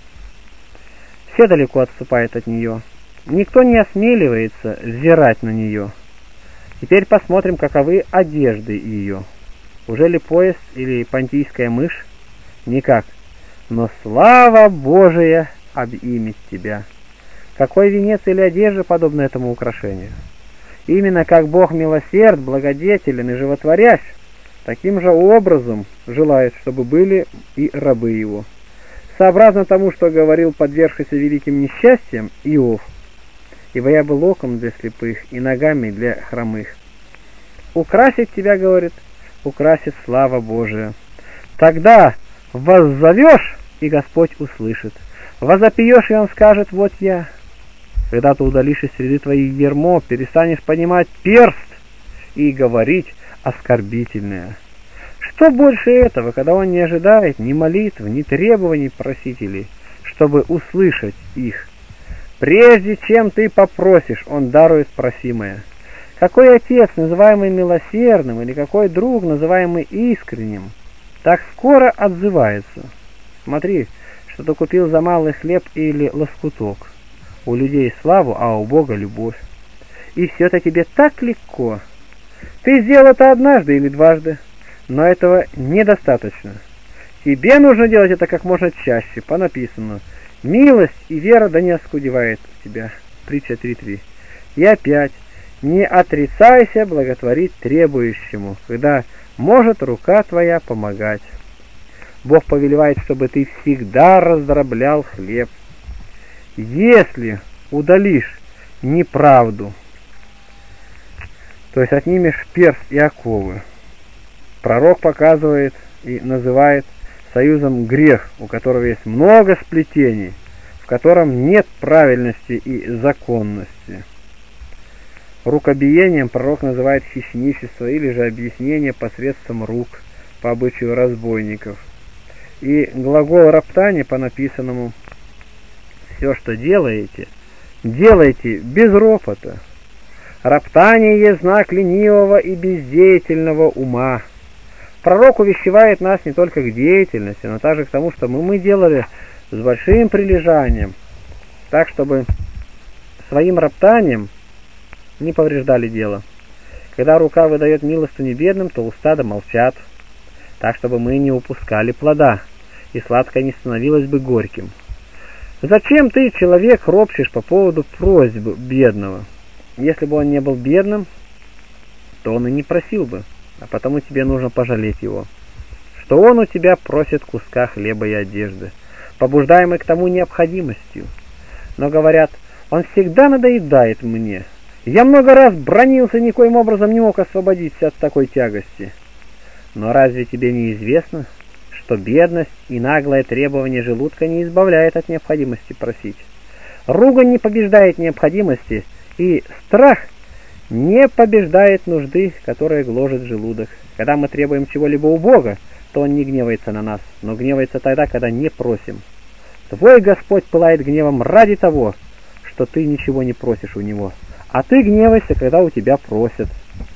Все далеко отступают от нее, никто не осмеливается взирать на нее. Теперь посмотрим, каковы одежды ее. Уже ли пояс или понтийская мышь? Никак. Но слава Божия обнимет тебя. Какой венец или одежда подобна этому украшению? Именно как Бог милосерд, благодетелен и животворящ, таким же образом желает, чтобы были и рабы его. Сообразно тому, что говорил подвергшийся великим несчастьям Иов: ибо я был оком для слепых и ногами для хромых. Украсит тебя, говорит, украсит слава Божия. Тогда воззовешь, и Господь услышит. Возопьешь, и Он скажет: вот я. Когда ты удалишь из среды твоей ярмо, перестанешь понимать перст и говорить оскорбительное. Что больше этого, когда он не ожидает ни молитв, ни требований просителей, чтобы услышать их? Прежде чем ты попросишь, он дарует просимое. Какой отец, называемый милосердным, или какой друг, называемый искренним, так скоро отзывается. Смотри, что ты купил за малый хлеб или лоскуток. У людей славу, а у Бога любовь. И все это тебе так легко. Ты сделал это однажды или дважды, но этого недостаточно. Тебе нужно делать это как можно чаще, по написанному: милость и вера да не оскудевает тебя. Притча три три. И опять: не отрицайся благотворить требующему, когда может рука твоя помогать. Бог повелевает, чтобы ты всегда раздроблял хлеб. Если удалишь неправду, то есть отнимешь перст и оковы, пророк показывает и называет союзом грех, у которого есть много сплетений, в котором нет правильности и законности. Рукобиением пророк называет хищничество или же объяснение посредством рук по обычаю разбойников. И глагол роптания по написанному: все, что делаете, делайте без ропота. Роптание есть знак ленивого и бездеятельного ума. Пророк увещевает нас не только к деятельности, но также к тому, чтобы мы делали с большим прилежанием, так, чтобы своим роптанием не повреждали дело. Когда рука выдает милостыню бедным, то уста да молчат, так, чтобы мы не упускали плода, и сладкое не становилось бы горьким. Зачем ты, человек, ропщешь по поводу просьбы бедного? Если бы он не был бедным, то он и не просил бы, а потому тебе нужно пожалеть его, что он у тебя просит куска хлеба и одежды, побуждаемый к тому необходимостью. Но говорят, он всегда надоедает мне. Я много раз бранился, никоим образом не мог освободиться от такой тягости. Но разве тебе не известно, что бедность и наглое требование желудка не избавляет от необходимости просить? Ругань не побеждает необходимости, и страх не побеждает нужды, которая гложет желудок. Когда мы требуем чего-либо у Бога, то Он не гневается на нас, но гневается тогда, когда не просим. Твой Господь пылает гневом ради того, что ты ничего не просишь у Него, а ты гневаешься, когда у тебя просят.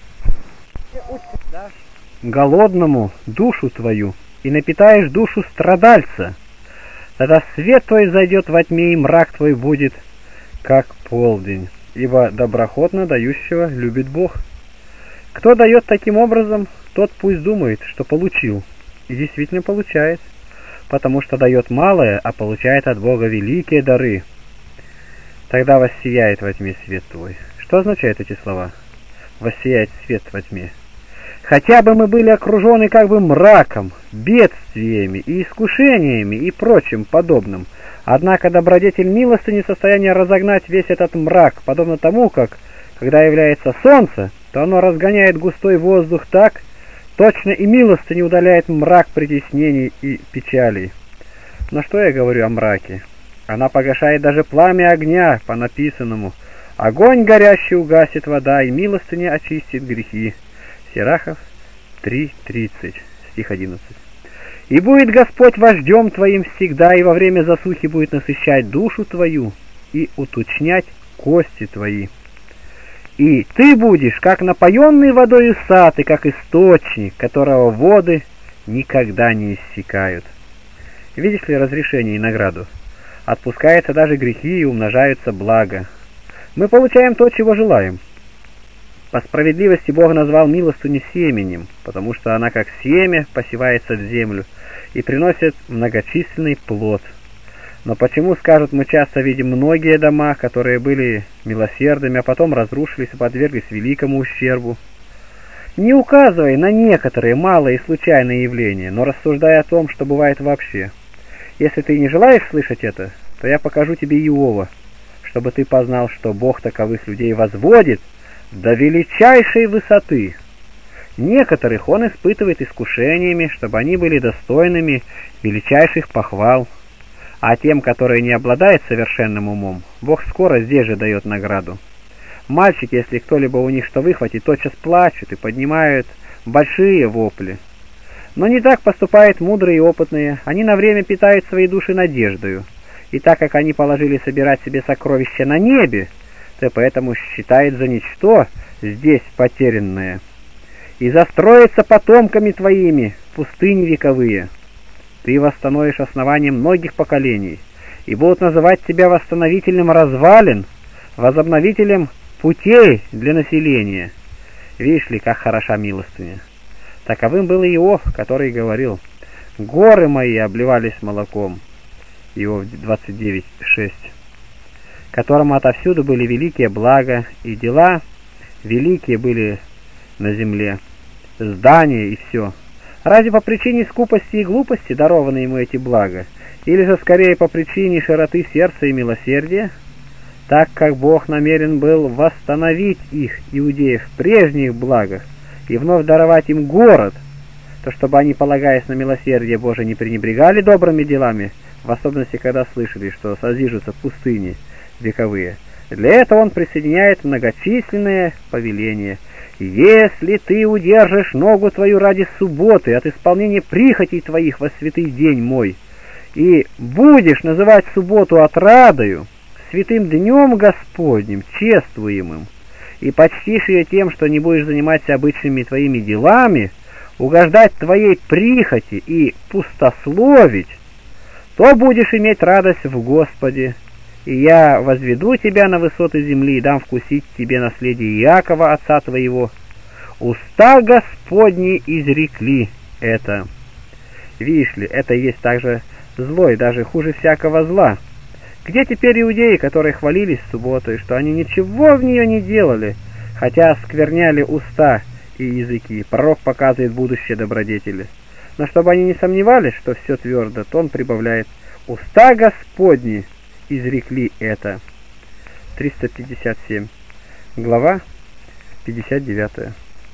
Голодному душу твою и напитаешь душу страдальца, тогда свет твой зайдет во тьме, и мрак твой будет, как полдень, ибо доброхотно дающего любит Бог. Кто дает таким образом, тот пусть думает, что получил, и действительно получает, потому что дает малое, а получает от Бога великие дары. Тогда воссияет во тьме свет твой. Что означают эти слова? Воссияет свет во тьме. Хотя бы мы были окружены как бы мраком, бедствиями и искушениями и прочим подобным, однако добродетель милостыни в состоянии разогнать весь этот мрак, подобно тому, как, когда является солнце, то оно разгоняет густой воздух так, точно и милостыня удаляет мрак притеснений и печалей. Но что я говорю о мраке? Она погашает даже пламя огня, по написанному: «Огонь горящий угасит вода, и милостыня очистит грехи». Сирахов три тридцать, стих одиннадцать. «И будет Господь вождем твоим всегда, и во время засухи будет насыщать душу твою и уточнять кости твои. И ты будешь, как напоенный водою сад, и как источник, которого воды никогда не иссякают». Видишь ли разрешение и награду? Отпускаются даже грехи и умножаются блага. Мы получаем то, чего желаем. По справедливости Бог назвал милостыню семенем, потому что она как семя посевается в землю и приносит многочисленный плод. Но почему, скажут, мы часто видим многие дома, которые были милосердными, а потом разрушились и подверглись великому ущербу? Не указывай на некоторые малые и случайные явления, но рассуждай о том, что бывает вообще. Если ты не желаешь слышать это, то я покажу тебе Иова, чтобы ты познал, что Бог таковых людей возводит до величайшей высоты. Некоторых Он испытывает искушениями, чтобы они были достойными величайших похвал. А тем, которые не обладают совершенным умом, Бог скоро здесь же дает награду. Мальчики, если кто-либо у них что выхватит, тотчас плачут и поднимают большие вопли. Но не так поступают мудрые и опытные. Они на время питают свои души надеждою. И так как они положили собирать себе сокровища на небе, то поэтому считает за ничто здесь потерянное. И застроится потомками твоими пустыни вековые. Ты восстановишь основание многих поколений, и будут называть тебя восстановителем развалин, возобновителем путей для населения. Видишь ли, как хороша милостыня. Таковым был Иов, который говорил: «Горы мои обливались молоком». Иов двадцать девять шесть. Которому отовсюду были великие блага, и дела великие были на земле, здания и все. Разве по причине скупости и глупости дарованы ему эти блага, или же скорее по причине широты сердца и милосердия? Так как Бог намерен был восстановить их, иудеев, в прежних благах и вновь даровать им город, то чтобы они, полагаясь на милосердие Божие, не пренебрегали добрыми делами, в особенности, когда слышали, что созижутся пустыни вековые. Для этого Он присоединяет многочисленные повеления. «Если ты удержишь ногу твою ради субботы от исполнения прихотей твоих во святый день мой, и будешь называть субботу отрадою, святым днем Господним, чествуемым, и почтишь ее тем, что не будешь заниматься обычными твоими делами, угождать твоей прихоти и пустословить, то будешь иметь радость в Господе, и я возведу тебя на высоты земли и дам вкусить тебе наследие Иакова, отца твоего. Уста Господни изрекли это». Видишь ли, это есть также зло, и даже хуже всякого зла. Где теперь иудеи, которые хвалились субботой, что они ничего в нее не делали, хотя оскверняли уста и языки? Пророк показывает будущее добродетели. Но чтобы они не сомневались, что все твердо, то он прибавляет: «Уста Господни изрекли это». триста пятьдесят семь. Глава пятьдесят девять.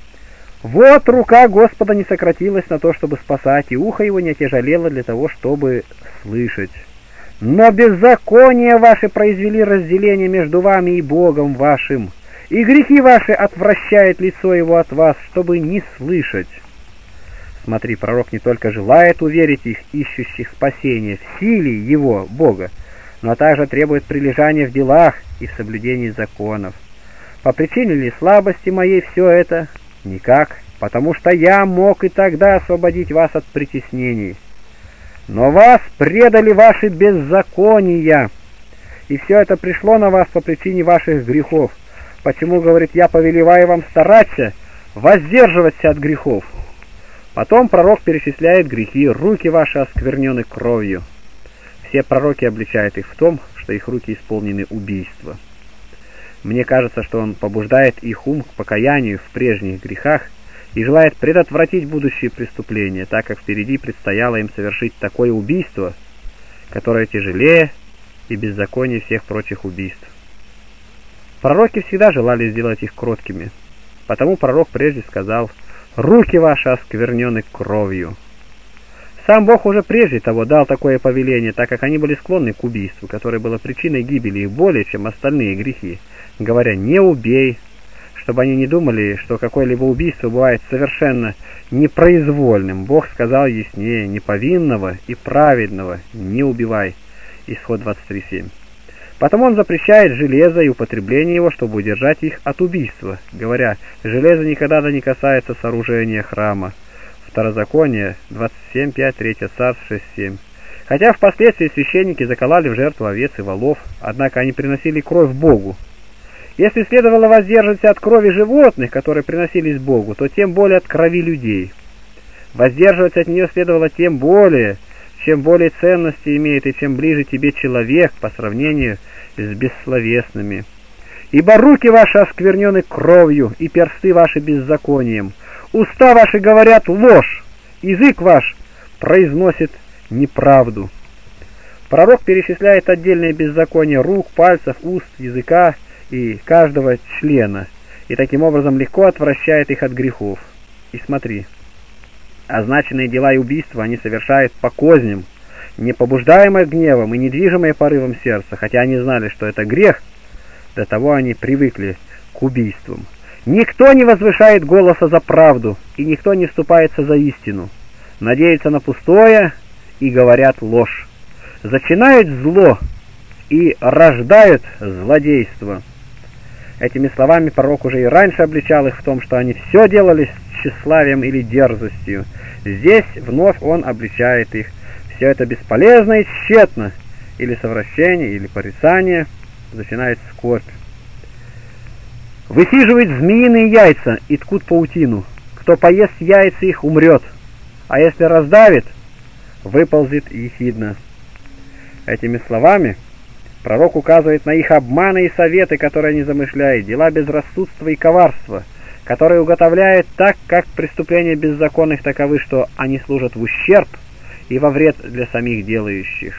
«Вот рука Господа не сократилась на то, чтобы спасать, и ухо его не отяжелело для того, чтобы слышать. Но беззакония ваши произвели разделение между вами и Богом вашим, и грехи ваши отвращает лицо его от вас, чтобы не слышать». Смотри, пророк не только желает уверить их, ищущих спасения, в силе его, Бога, но также требует прилежания в делах и в соблюдении законов. По причине ли слабости моей все это? Никак, потому что я мог и тогда освободить вас от притеснений. Но вас предали ваши беззакония, и все это пришло на вас по причине ваших грехов. Почему, говорит, я повелеваю вам стараться воздерживаться от грехов? Потом пророк перечисляет грехи: руки ваши осквернены кровью. Все пророки обличают их в том, что их руки исполнены убийства. Мне кажется, что он побуждает их ум к покаянию в прежних грехах и желает предотвратить будущие преступления, так как впереди предстояло им совершить такое убийство, которое тяжелее и беззаконие всех прочих убийств. Пророки всегда желали сделать их кроткими, потому пророк прежде сказал: «Руки ваши осквернены кровью». Сам Бог уже прежде того дал такое повеление, так как они были склонны к убийству, которое было причиной гибели их более, чем остальные грехи, говоря: «Не убей», чтобы они не думали, что какое-либо убийство бывает совершенно непроизвольным. Бог сказал яснее: «Неповинного и праведного не убивай». Исход двадцать три семь. Потом он запрещает железо и употребление его, чтобы удержать их от убийства, говоря: «Железо никогда да не касается сооружения храма». Второзаконие двадцать семь пять, третье Царств шесть семь. Хотя впоследствии священники закололи в жертву овец и волов, однако они приносили кровь Богу. Если следовало воздерживаться от крови животных, которые приносились Богу, то тем более от крови людей. Воздерживаться от нее следовало тем более, чем более ценности имеет и чем ближе тебе человек по сравнению с бессловесными. «Ибо руки ваши осквернены кровью, и персты ваши беззаконием. Уста ваши говорят ложь, язык ваш произносит неправду». Пророк перечисляет отдельные беззакония рук, пальцев, уст, языка и каждого члена, и таким образом легко отвращает их от грехов. И смотри, означенные дела и убийства они совершают по козням, не побуждаемые гневом и недвижимые порывом сердца, хотя они знали, что это грех, до того они привыкли к убийствам. Никто не возвышает голоса за правду, и никто не вступается за истину. Надеются на пустое и говорят ложь. Зачинают зло и рождают злодейство. Этими словами пророк уже и раньше обличал их в том, что они все делали с тщеславием или дерзостью. Здесь вновь он обличает их. Все это бесполезно и тщетно, или совращение, или порицание. Начинает скорбь. Высиживают змеиные яйца и ткут паутину. Кто поест яйца их, умрет, а если раздавит, выползет ехидно. Этими словами пророк указывает на их обманы и советы, которые они замышляют, дела безрассудства и коварства, которые уготовляют так, как преступления беззаконных таковы, что они служат в ущерб и во вред для самих делающих.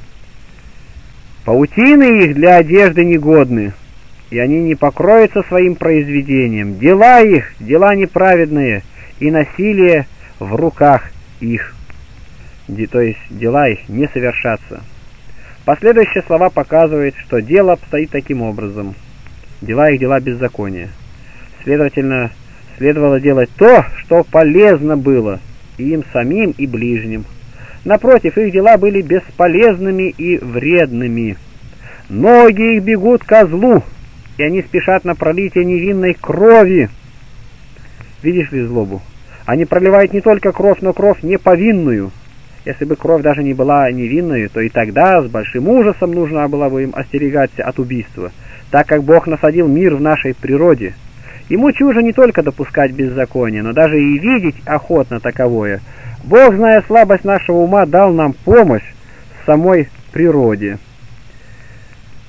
Паутины их для одежды негодны, и они не покроются своим произведением. Дела их, дела неправедные, и насилие в руках их, то есть дела их не совершатся. Последующие слова показывают, что дело обстоит таким образом. Дела их дела беззакония. Следовательно, следовало делать то, что полезно было и им самим, и ближним. Напротив, их дела были бесполезными и вредными. Ноги их бегут ко злу, и они спешат на пролитие невинной крови. Видишь ли злобу? Они проливают не только кровь, но кровь неповинную. Если бы кровь даже не была невинной, то и тогда с большим ужасом нужно было бы им остерегаться от убийства, так как Бог насадил мир в нашей природе. Ему чуждо не только допускать беззаконие, но даже и видеть охотно таковое. Бог, зная слабость нашего ума, дал нам помощь в самой природе.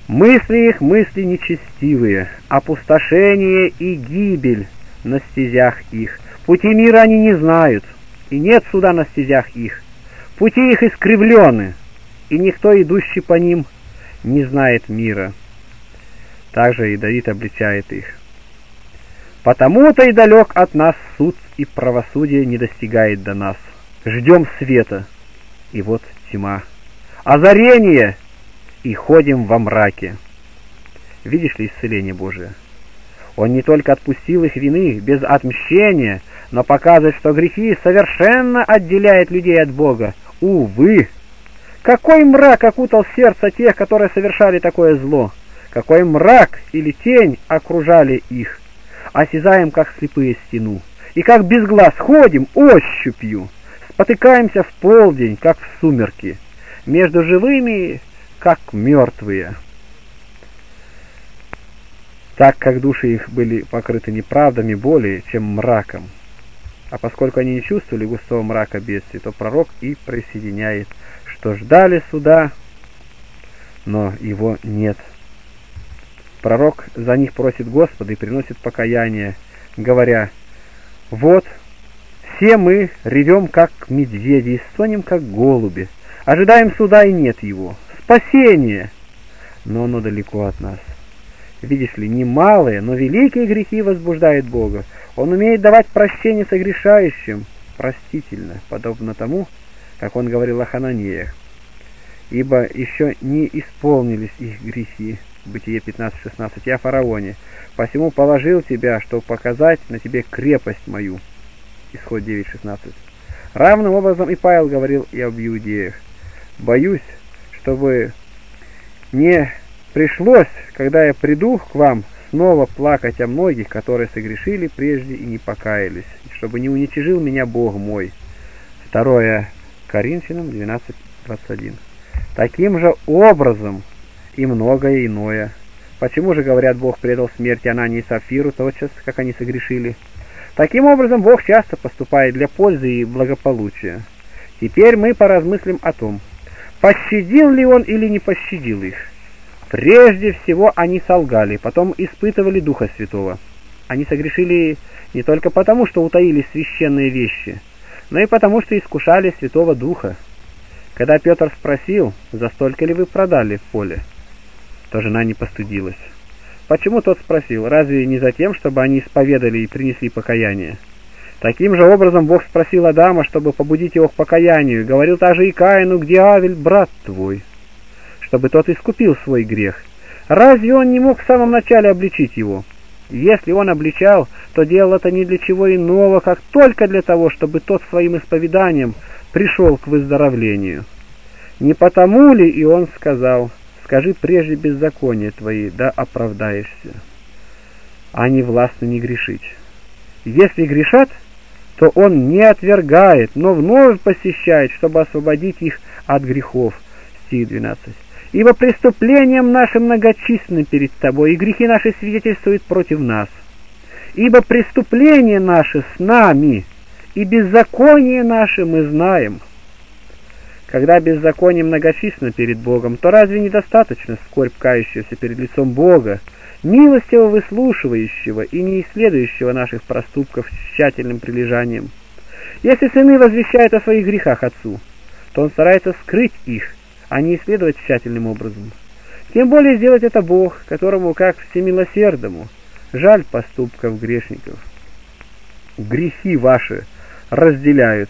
Мысли их мысли нечестивые, опустошение и гибель на стезях их. Пути мира они не знают, и нет суда на стезях их. Пути их искривлены, и никто, идущий по ним, не знает мира. Также и Давид обличает их. Потому-то и далек от нас суд, и правосудие не достигает до нас. Ждем света, и вот тьма. Озарение, и ходим во мраке. Видишь ли исцеление Божие? Он не только отпустил их вины без отмщения, но показывает, что грехи совершенно отделяют людей от Бога. Увы! Какой мрак окутал сердце тех, которые совершали такое зло! Какой мрак или тень окружали их! Осязаем, как слепые стену, и как без глаз ходим ощупью, спотыкаемся в полдень, как в сумерки, между живыми, как мертвые. Так как души их были покрыты неправдами более, чем мраком, а поскольку они не чувствовали густого мрака бедствия, то пророк и присоединяет, что ждали суда, но его нет. Пророк за них просит Господа и приносит покаяние, говоря: «Вот, все мы ревем, как медведи, и стонем, как голуби, ожидаем суда, и нет его, спасения, но оно далеко от нас». Видишь ли, немалые, но великие грехи возбуждают Бога. Он умеет давать прощение согрешающим простительно, подобно тому, как он говорил о хананеях. Ибо еще не исполнились их грехи. Бытие пятнадцать шестнадцать. Я фараоне, посему положил тебя, чтобы показать на тебе крепость мою. Исход девять шестнадцать. Равным образом и Павел говорил и об иудеях. Боюсь, чтобы не пришлось, когда я приду к вам, снова плакать о многих, которые согрешили прежде и не покаялись, чтобы не уничижил меня Бог мой. второе Коринфянам двенадцать двадцать один. Таким же образом и многое иное. Почему же, говорят, Бог предал смерти Анании и Сапфиру тотчас, как они согрешили? Таким образом, Бог часто поступает для пользы и благополучия. Теперь мы поразмыслим о том, пощадил ли Он или не пощадил их. Прежде всего они солгали, потом испытывали Духа Святого. Они согрешили не только потому, что утаили священные вещи, но и потому, что искушали Святого Духа. Когда Петр спросил, за столько ли вы продали поле, то жена не постыдилась. Почему тот спросил? Разве не за тем, чтобы они исповедали и принесли покаяние? Таким же образом Бог спросил Адама, чтобы побудить его к покаянию, говорил также и Каину: где Авель, брат твой? Чтобы тот искупил свой грех. Разве он не мог в самом начале обличить его? Если он обличал, то делал это не для чего иного, как только для того, чтобы тот своим исповеданием пришел к выздоровлению. Не потому ли и он сказал: скажи прежде беззакония твои, да оправдаешься? Они властны не грешить. Если грешат, то он не отвергает, но вновь посещает, чтобы освободить их от грехов. Стих двенадцать. Ибо преступлением нашим многочисленны перед тобой, и грехи наши свидетельствуют против нас. Ибо преступления наши с нами, и беззаконие наше мы знаем. Когда беззаконие многочисленно перед Богом, то разве недостаточно скорбь кающегося перед лицом Бога, милостиво выслушивающего и не исследующего наших проступков с тщательным прилежанием? Если сыны возвещают о своих грехах отцу, то он старается скрыть их, а не исследовать тщательным образом. Тем более сделать это Бог, которому, как всемилосердному, жаль поступков грешников. Грехи ваши разделяют.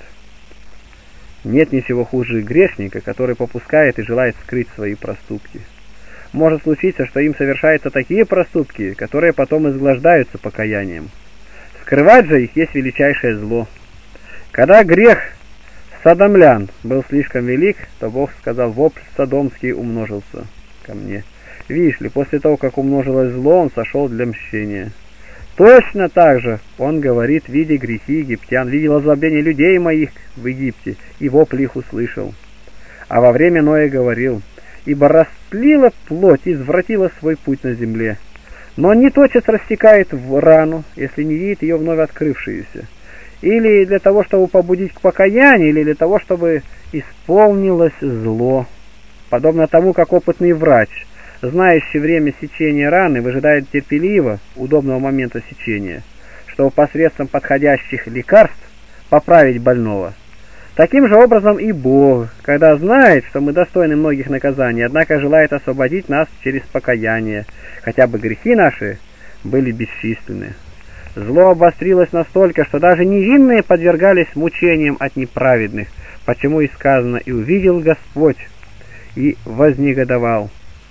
Нет ничего хуже грешника, который попускает и желает скрыть свои проступки. Может случиться, что им совершаются такие проступки, которые потом изглаждаются покаянием. Скрывать же их есть величайшее зло. Когда грех содомлян был слишком велик, то Бог сказал: вопль содомский умножился ко мне. Видишь ли, после того, как умножилось зло, он сошел для мщения. Точно так же он говорит: видя грехи египтян, видел озлобление людей моих в Египте, и вопль их услышал. А во время Ноя говорил: ибо растлила плоть, извратила свой путь на земле. Но он не тотчас растекает в рану, если не видит ее вновь открывшуюся. Или для того, чтобы побудить к покаянию, или для того, чтобы исполнилось зло. Подобно тому, как опытный врач знающий время сечения раны, выжидает терпеливо удобного момента сечения, чтобы посредством подходящих лекарств поправить больного. Таким же образом и Бог, когда знает, что мы достойны многих наказаний, однако желает освободить нас через покаяние, хотя бы грехи наши были бесчисленны. Зло обострилось настолько, что даже невинные подвергались мучениям от неправедных, почему и сказано: «И увидел Господь, и вознегодовал,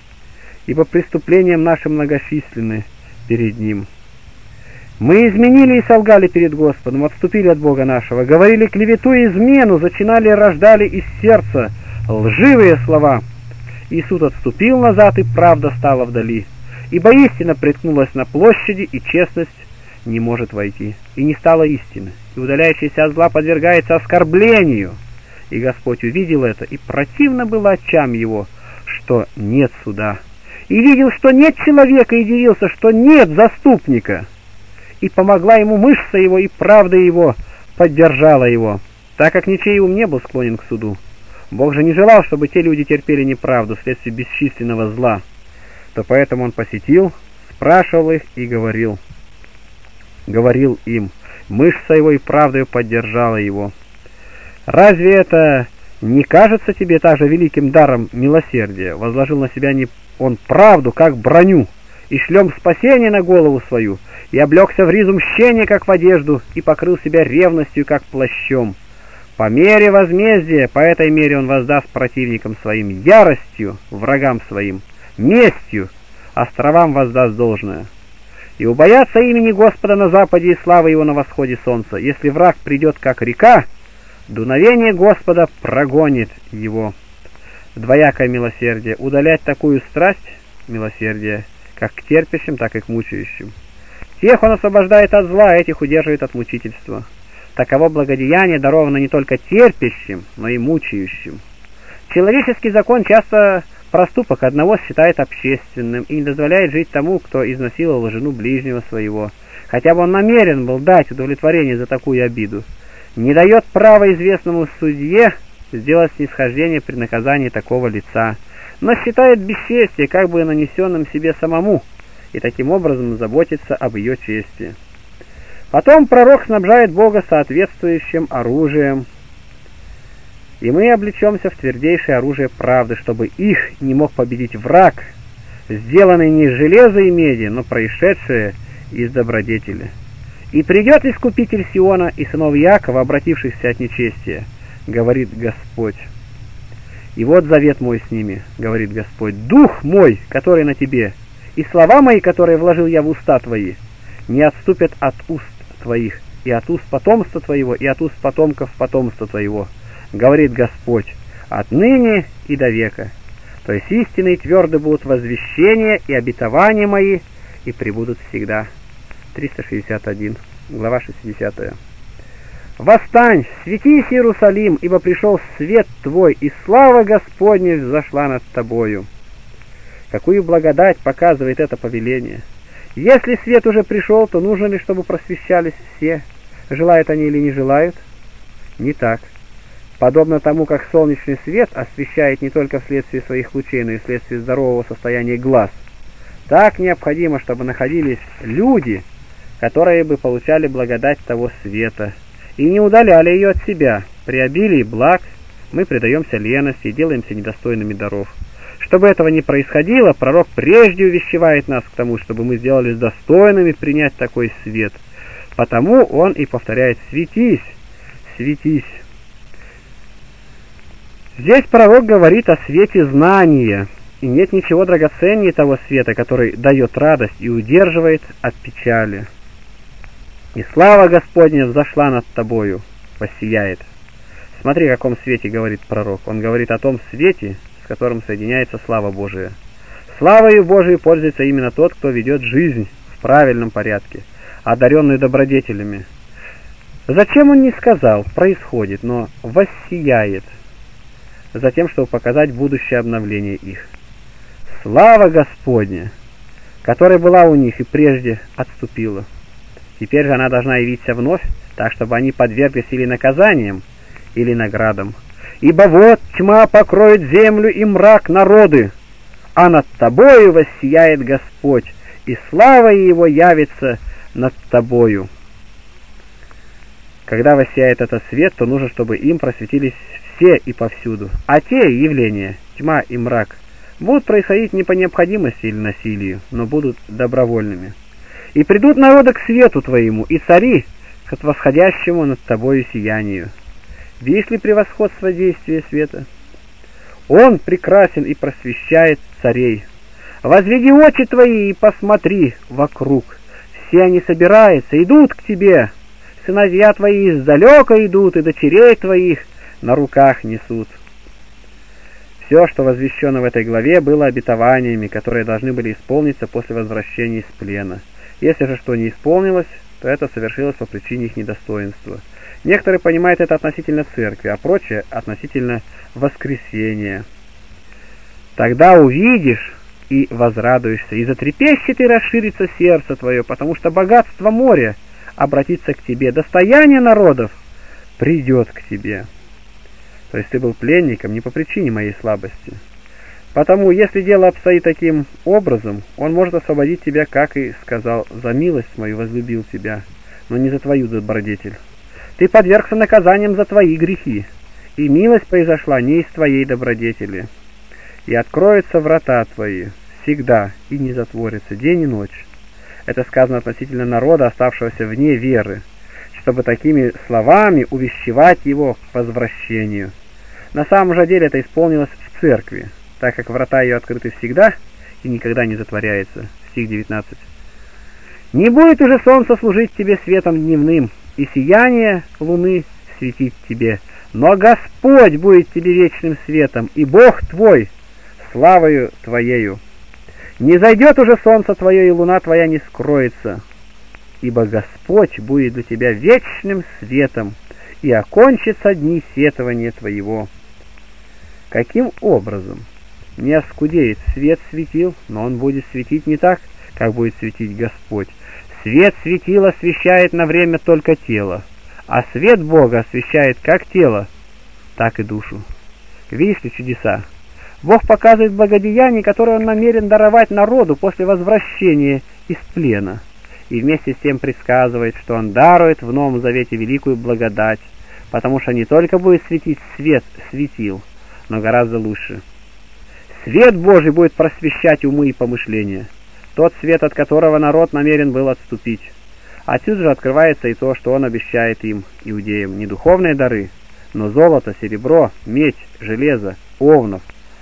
ибо преступлениям нашим многочисленны перед Ним». Мы изменили и солгали перед Господом, отступили от Бога нашего, говорили клевету и измену, зачинали и рождали из сердца лживые слова. И суд отступил назад, и правда стала вдали. Ибо истина приткнулась на площади, и честность не может войти. И не стало истины, и удаляющийся от зла подвергается оскорблению. И Господь увидел это, и противно было очам его, что нет суда. И видел, что нет человека, и дивился, что нет заступника. И помогла ему мышца его, и правда его поддержала его, так как ничей ум не был склонен к суду. Бог же не желал, чтобы те люди терпели неправду вследствие бесчисленного зла, то поэтому он посетил, спрашивал их и говорил, говорил им, мышца его и правдою поддержала его. Разве это не кажется тебе также великим даром милосердия? Возложил на себя не он правду, как броню, и шлем спасения на голову свою, и облегся в ризу мщения, как в одежду, и покрыл себя ревностью, как плащом. По мере возмездия, по этой мере он воздаст противникам своим, яростью врагам своим, местью островам воздаст должное. И убоятся имени Господа на западе и славы его на восходе солнца. Если враг придет, как река, дуновение Господа прогонит его. Двоякое милосердие. Удалять такую страсть, милосердие, как к терпящим, так и к мучающим. Тех он освобождает от зла, а этих удерживает от мучительства. Таково благодеяние даровано не только терпящим, но и мучающим. Человеческий закон часто проступок одного считает общественным и не дозволяет жить тому, кто изнасиловал жену ближнего своего, хотя бы он намерен был дать удовлетворение за такую обиду. Не дает права известному судье сделать снисхождение при наказании такого лица, но считает бесчестие как бы нанесенным себе самому, и таким образом заботится об ее чести. Потом пророк снабжает Бога соответствующим оружием, и мы облечемся в твердейшее оружие правды, чтобы их не мог победить враг, сделанный не из железа и меди, но происшедшее из добродетели. И придет искупитель Сиона и сынов Иакова, обратившихся от нечестия, говорит Господь. И вот завет мой с ними, говорит Господь, дух мой, который на тебе, и слова мои, которые вложил я в уста твои, не отступят от уст твоих, и от уст потомства твоего, и от уст потомков потомства твоего, говорит Господь, отныне и до века. То есть истинные и тверды будут возвещения и обетования мои, и пребудут всегда. триста шестьдесят один, глава шестидесятая. «Восстань, светись, Иерусалим, ибо пришел свет твой, и слава Господня взошла над тобою». Какую благодать показывает это повеление! Если свет уже пришел, то нужно ли, чтобы просвещались все? Желают они или не желают? Не так. Подобно тому, как солнечный свет освещает не только вследствие своих лучей, но и вследствие здорового состояния глаз, так необходимо, чтобы находились люди, которые бы получали благодать того света и не удаляли ее от себя. При обилии благ мы предаемся лености и делаемся недостойными даров. Чтобы этого не происходило, пророк прежде увещевает нас к тому, чтобы мы сделались достойными принять такой свет. Потому он и повторяет: «Светись, светись». Здесь пророк говорит о свете знания, и нет ничего драгоценнее того света, который дает радость и удерживает от печали. «И слава Господня взошла над тобою, воссияет». Смотри, о каком свете говорит пророк. Он говорит о том свете, с которым соединяется слава Божия. Славою Божией пользуется именно тот, кто ведет жизнь в правильном порядке, одаренную добродетелями. Зачем он не сказал «происходит», но «воссияет», затем, чтобы показать будущее обновление их. Слава Господня, которая была у них и прежде отступила. Теперь же она должна явиться вновь, так, чтобы они подверглись или наказаниям, или наградам. «Ибо вот тьма покроет землю и мрак народы, а над тобою воссияет Господь, и слава Его явится над тобою. Когда воссияет этот свет, то нужно, чтобы им просветились все и повсюду. А те явления, тьма и мрак, будут происходить не по необходимости или насилию, но будут добровольными. И придут народы к свету твоему, и цари к восходящему над тобою сиянию. Видишь ли превосходство действия света? Он прекрасен и просвещает царей. Возведи очи твои и посмотри вокруг. Все они собираются, идут к тебе. Сыновья твои издалека идут, и дочерей твоих на руках несут. Все, что возвещено в этой главе, было обетованиями, которые должны были исполниться после возвращения из плена. Если же что не исполнилось, то это совершилось по причине их недостоинства. Некоторые понимают это относительно церкви, а прочее относительно воскресения. Тогда увидишь и возрадуешься, и затрепещет и расширится сердце твое, потому что богатство моря обратится к тебе, достояние народов придет к тебе. То есть ты был пленником не по причине моей слабости. Потому, если дело обстоит таким образом, он может освободить тебя, как и сказал: «За милость мою возлюбил тебя», но не за твою добродетель. Ты подвергся наказаниям за твои грехи, и милость произошла не из твоей добродетели. И откроются врата твои всегда, и не затворятся день и ночь. Это сказано относительно народа, оставшегося вне веры, чтобы такими словами увещевать его к возвращению. На самом же деле это исполнилось в церкви, так как врата ее открыты всегда и никогда не затворяются. Стих девятнадцать. «Не будет уже солнце служить тебе светом дневным, и сияние луны светить тебе, но Господь будет тебе вечным светом, и Бог твой славою твоею. Не зайдет уже солнце твое, и луна твоя не скроется, ибо Господь будет для тебя вечным светом, и окончатся дни сетования твоего». Каким образом? Не оскудеет свет светил, но он будет светить не так, как будет светить Господь. Свет светила освещает на время только тело, а свет Бога освещает как тело, так и душу. Видишь ли чудеса? Бог показывает благодеяние, которое Он намерен даровать народу после возвращения из плена, и вместе с тем предсказывает, что Он дарует в Новом Завете великую благодать, потому что не только будет светить свет светил, но гораздо лучше. Свет Божий будет просвещать умы и помышления, тот свет, от которого народ намерен был отступить. Отсюда же открывается и то, что Он обещает им, иудеям, не духовные дары, но золото, серебро, медь, железо, овнов,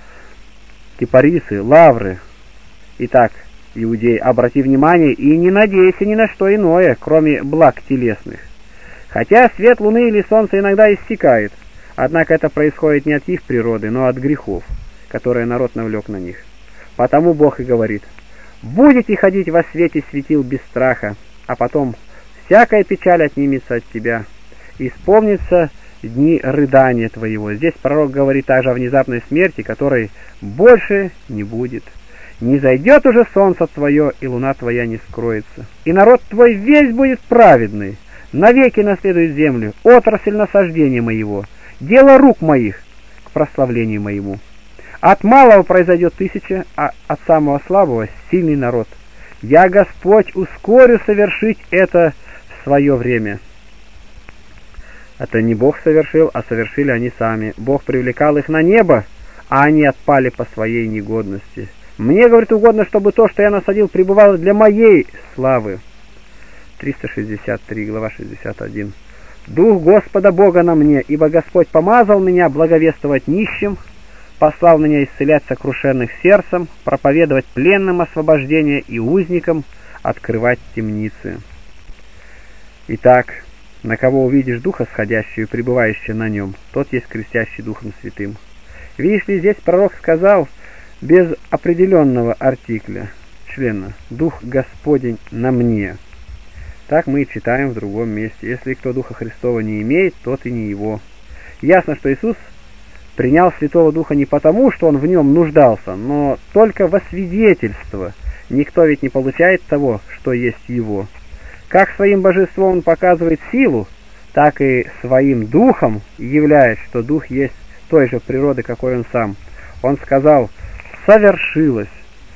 кипарисы, лавры. Итак, иудей, обрати внимание и не надейся ни на что иное, кроме благ телесных. Хотя свет луны или солнца иногда иссякает, однако это происходит не от их природы, но от грехов, которые народ навлек на них. Потому Бог и говорит: «Будете ходить во свете светил без страха, а потом всякая печаль отнимется от тебя, и исполнится дни рыдания твоего». Здесь пророк говорит также о внезапной смерти, которой больше не будет. «Не зайдет уже солнце твое, и луна твоя не скроется, и народ твой весь будет праведный, навеки наследует землю, отрасль насаждения моего, дело рук моих к прославлению моему. От малого произойдет тысяча, а от самого слабого сильный народ. Я, Господь, ускорю совершить это в свое время». Это не Бог совершил, а совершили они сами. Бог привлекал их на небо, а они отпали по своей негодности. «Мне, говорит, угодно, чтобы то, что я насадил, пребывало для моей славы». триста шестьдесят три, глава шестьдесят один. «Дух Господа Бога на мне, ибо Господь помазал меня благовествовать нищим, послал меня исцелять сокрушенных сердцем, проповедовать пленным освобождение и узникам открывать темницы». Итак, на кого увидишь Духа сходящего и пребывающего на нем, тот есть крестящий Духом Святым. Видишь ли, здесь пророк сказал без определенного артикля, члена: «Дух Господень на мне». Так мы и читаем в другом месте: «Если кто Духа Христова не имеет, тот и не его». Ясно, что Иисус принял Святого Духа не потому, что Он в нем нуждался, но только во свидетельство. Никто ведь не получает того, что есть Его. Как своим божеством Он показывает силу, так и своим Духом являет, что Дух есть той же природы, какой Он сам. Он сказал: совершилось.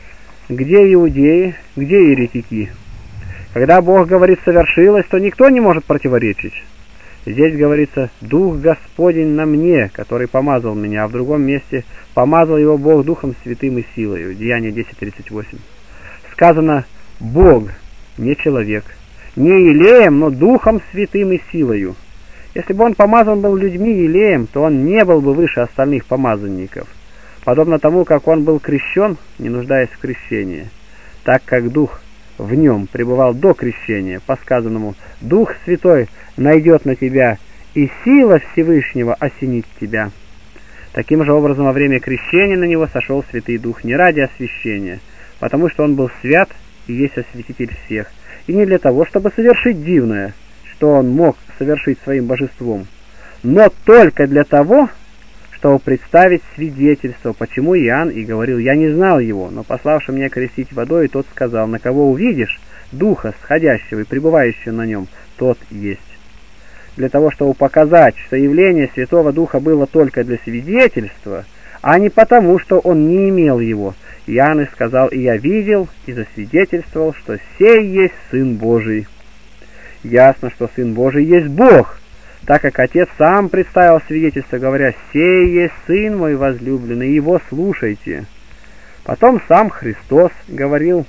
Где иудеи, где еретики? Когда Бог говорит «совершилось», то никто не может противоречить. Здесь говорится «Дух Господень на мне, который помазал меня», а в другом месте «помазал его Бог Духом Святым и силою». Деяние десять тридцать восемь. Сказано «Бог», не человек. Не елеем, но Духом Святым и силою. Если бы он помазан был людьми елеем, то он не был бы выше остальных помазанников. Подобно тому, как он был крещен, не нуждаясь в крещении, так как Дух в нем пребывал до крещения, по сказанному «Дух Святой найдет на тебя, и сила Всевышнего осенит тебя». Таким же образом, во время крещения на него сошел Святый Дух не ради освящения, потому что он был свят и есть освятитель всех, и не для того, чтобы совершить дивное, что он мог совершить своим божеством, но только для того, чтобы представить свидетельство, почему Иоанн и говорил: «Я не знал его, но пославший меня крестить водой, тот сказал: на кого увидишь Духа сходящего и пребывающего на нем, тот есть». Для того, чтобы показать, что явление Святого Духа было только для свидетельства, а не потому, что он не имел его, Иоанн и сказал: «И я видел и засвидетельствовал, что сей есть Сын Божий». Ясно, что Сын Божий есть Бог, так как Отец сам представил свидетельство, говоря: «Сей есть Сын мой возлюбленный, его слушайте». Потом сам Христос говорил: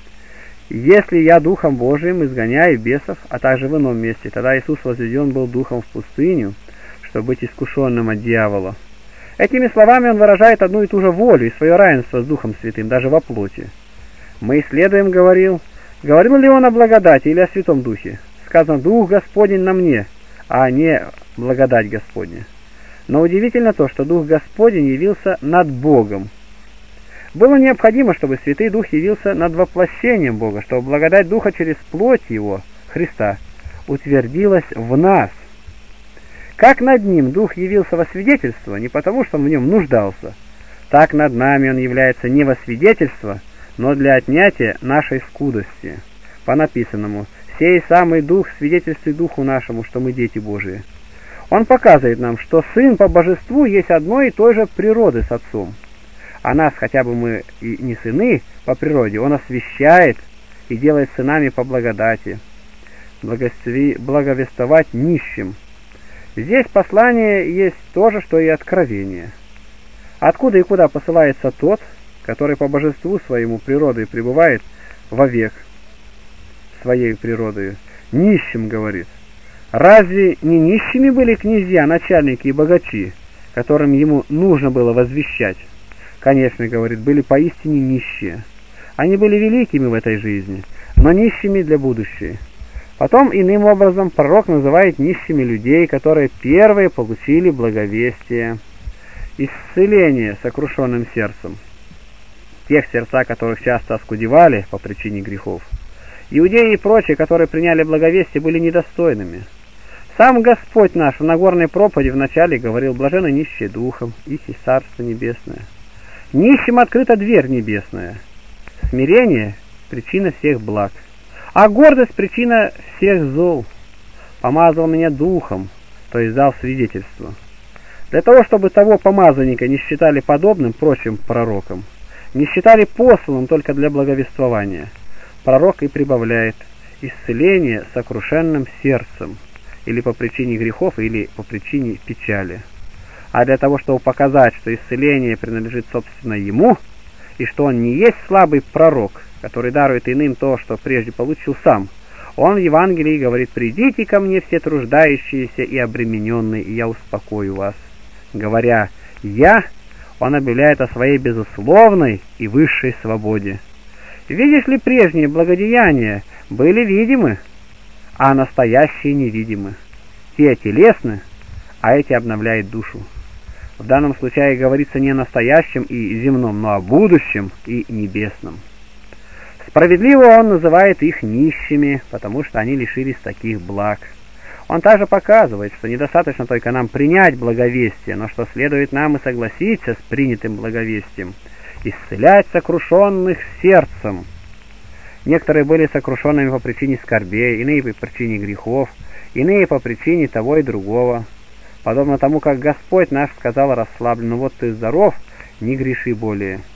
«Если я Духом Божиим изгоняю бесов», а также в ином месте, тогда Иисус возведен был Духом в пустыню, чтобы быть искушенным от дьявола. Этими словами он выражает одну и ту же волю и свое равенство с Духом Святым, даже во плоти. Мы исследуем, говорил, говорил ли он о благодати или о Святом Духе. Сказано: «Дух Господень на мне», а не благодать Господня. Но удивительно то, что Дух Господень явился над Богом. Было необходимо, чтобы Святый Дух явился над воплощением Бога, чтобы благодать Духа через плоть Его, Христа, утвердилась в нас. Как над Ним Дух явился во свидетельство, не потому, что он в нем нуждался, так над нами Он является не во свидетельство, но для отнятия нашей скудости. По написанному: «Сей самый Дух свидетельствует Духу нашему, что мы дети Божии». Он показывает нам, что Сын по божеству есть одной и той же природы с Отцом. А нас, хотя бы мы и не сыны по природе, Он освящает и делает сынами по благодати, благовествовать нищим. Здесь послание есть то же, что и откровение. Откуда и куда посылается тот, который по божеству своему природой пребывает вовек, своей природой? Нищим, говорит. Разве не нищими были князья, начальники и богачи, которым ему нужно было возвещать? Конечно, говорит, были поистине нищие. Они были великими в этой жизни, но нищими для будущей. Потом иным образом пророк называет нищими людей, которые первые получили благовестие, исцеление сокрушенным сердцем, тех, сердца которых часто оскудевали по причине грехов. Иудеи и прочие, которые приняли благовестие, были недостойными. Сам Господь наш в Нагорной проповеди вначале говорил: «Блаженны нищие духом, их и Царство Небесное». Нищим открыта дверь небесная. Смирение – причина всех благ, а гордость – причина всех зол. Помазал меня духом, то есть дал свидетельство. Для того, чтобы того помазанника не считали подобным прочим пророкам, не считали посланным только для благовествования, пророк и прибавляет: исцеление сокрушенным сердцем, или по причине грехов, или по причине печали. А для того, чтобы показать, что исцеление принадлежит собственно ему, и что он не есть слабый пророк, который дарует иным то, что прежде получил сам, он в Евангелии говорит: «Придите ко мне все труждающиеся и обремененные, и я успокою вас». Говоря «я», он объявляет о своей безусловной и высшей свободе. Видишь ли, прежние благодеяния были видимы, а настоящие невидимы. Те телесны, а эти обновляют душу. В данном случае говорится не о настоящем и земном, но о будущем и небесном. Справедливо он называет их нищими, потому что они лишились таких благ. Он также показывает, что недостаточно только нам принять благовестие, но что следует нам и согласиться с принятым благовестием, исцелять сокрушенных сердцем. Некоторые были сокрушенными по причине скорбей, иные по причине грехов, иные по причине того и другого. Подобно тому, как Господь наш сказал расслабленно: «Вот ты здоров, не греши более».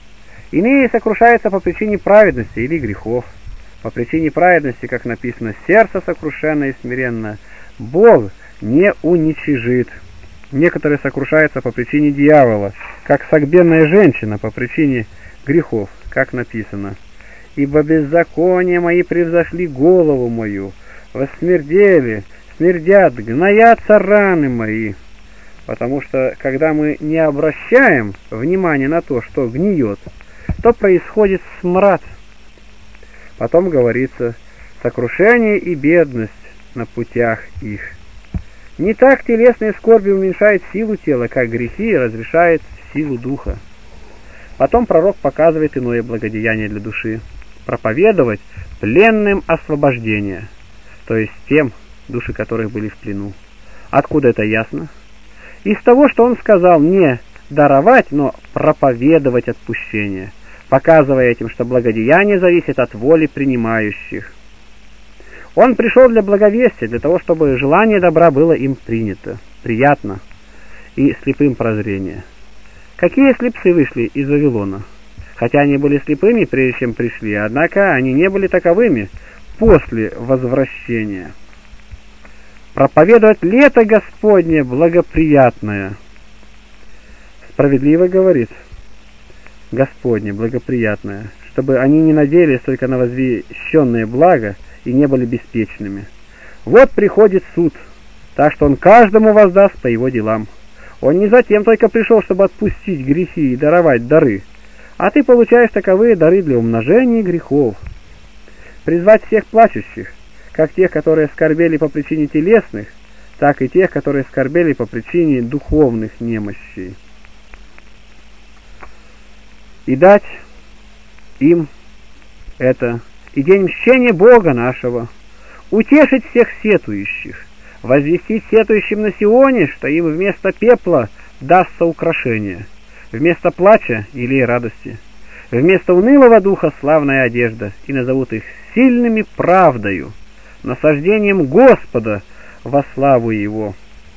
Иные сокрушаются по причине праведности или грехов. По причине праведности, как написано, сердце сокрушенно и смиренно Бог не уничижит. Некоторые сокрушаются по причине дьявола, как согбенная женщина по причине грехов, как написано. Ибо беззакония мои превзошли голову мою, восмердели, смердят, гноятся раны мои. Потому что, когда мы не обращаем внимания на то, что гниет, то происходит смрад. Потом говорится, сокрушение и бедность на путях их. Не так телесные скорби уменьшают силу тела, как грехи разрешают силу духа. Потом пророк показывает иное благодеяние для души. Проповедовать пленным освобождение, то есть тем, души которых были в плену. Откуда это ясно? Из того, что он сказал не даровать, но проповедовать отпущение, показывая этим, что благодеяние зависит от воли принимающих. Он пришел для благовестия, для того, чтобы желание добра было им принято, приятно, и слепым прозрение. Какие слепцы вышли из Вавилона? Хотя они были слепыми, прежде чем пришли, однако они не были таковыми после возвращения. Проповедовать лето Господне благоприятное. Справедливо говорит Господне благоприятное, чтобы они не надеялись только на возвещенное благо и не были беспечными. Вот приходит суд, так что он каждому воздаст по его делам. Он не затем только пришел, чтобы отпустить грехи и даровать дары, а ты получаешь таковые дары для умножения грехов. Призвать всех плачущих, как тех, которые скорбели по причине телесных, так и тех, которые скорбели по причине духовных немощей. И дать им это, и день мщения Бога нашего, утешить всех сетующих, возвестить сетующим на Сионе, что им вместо пепла дастся украшение, вместо плача или радости, вместо унылого духа славная одежда, и назовут их сильными правдою, насаждением Господа во славу Его.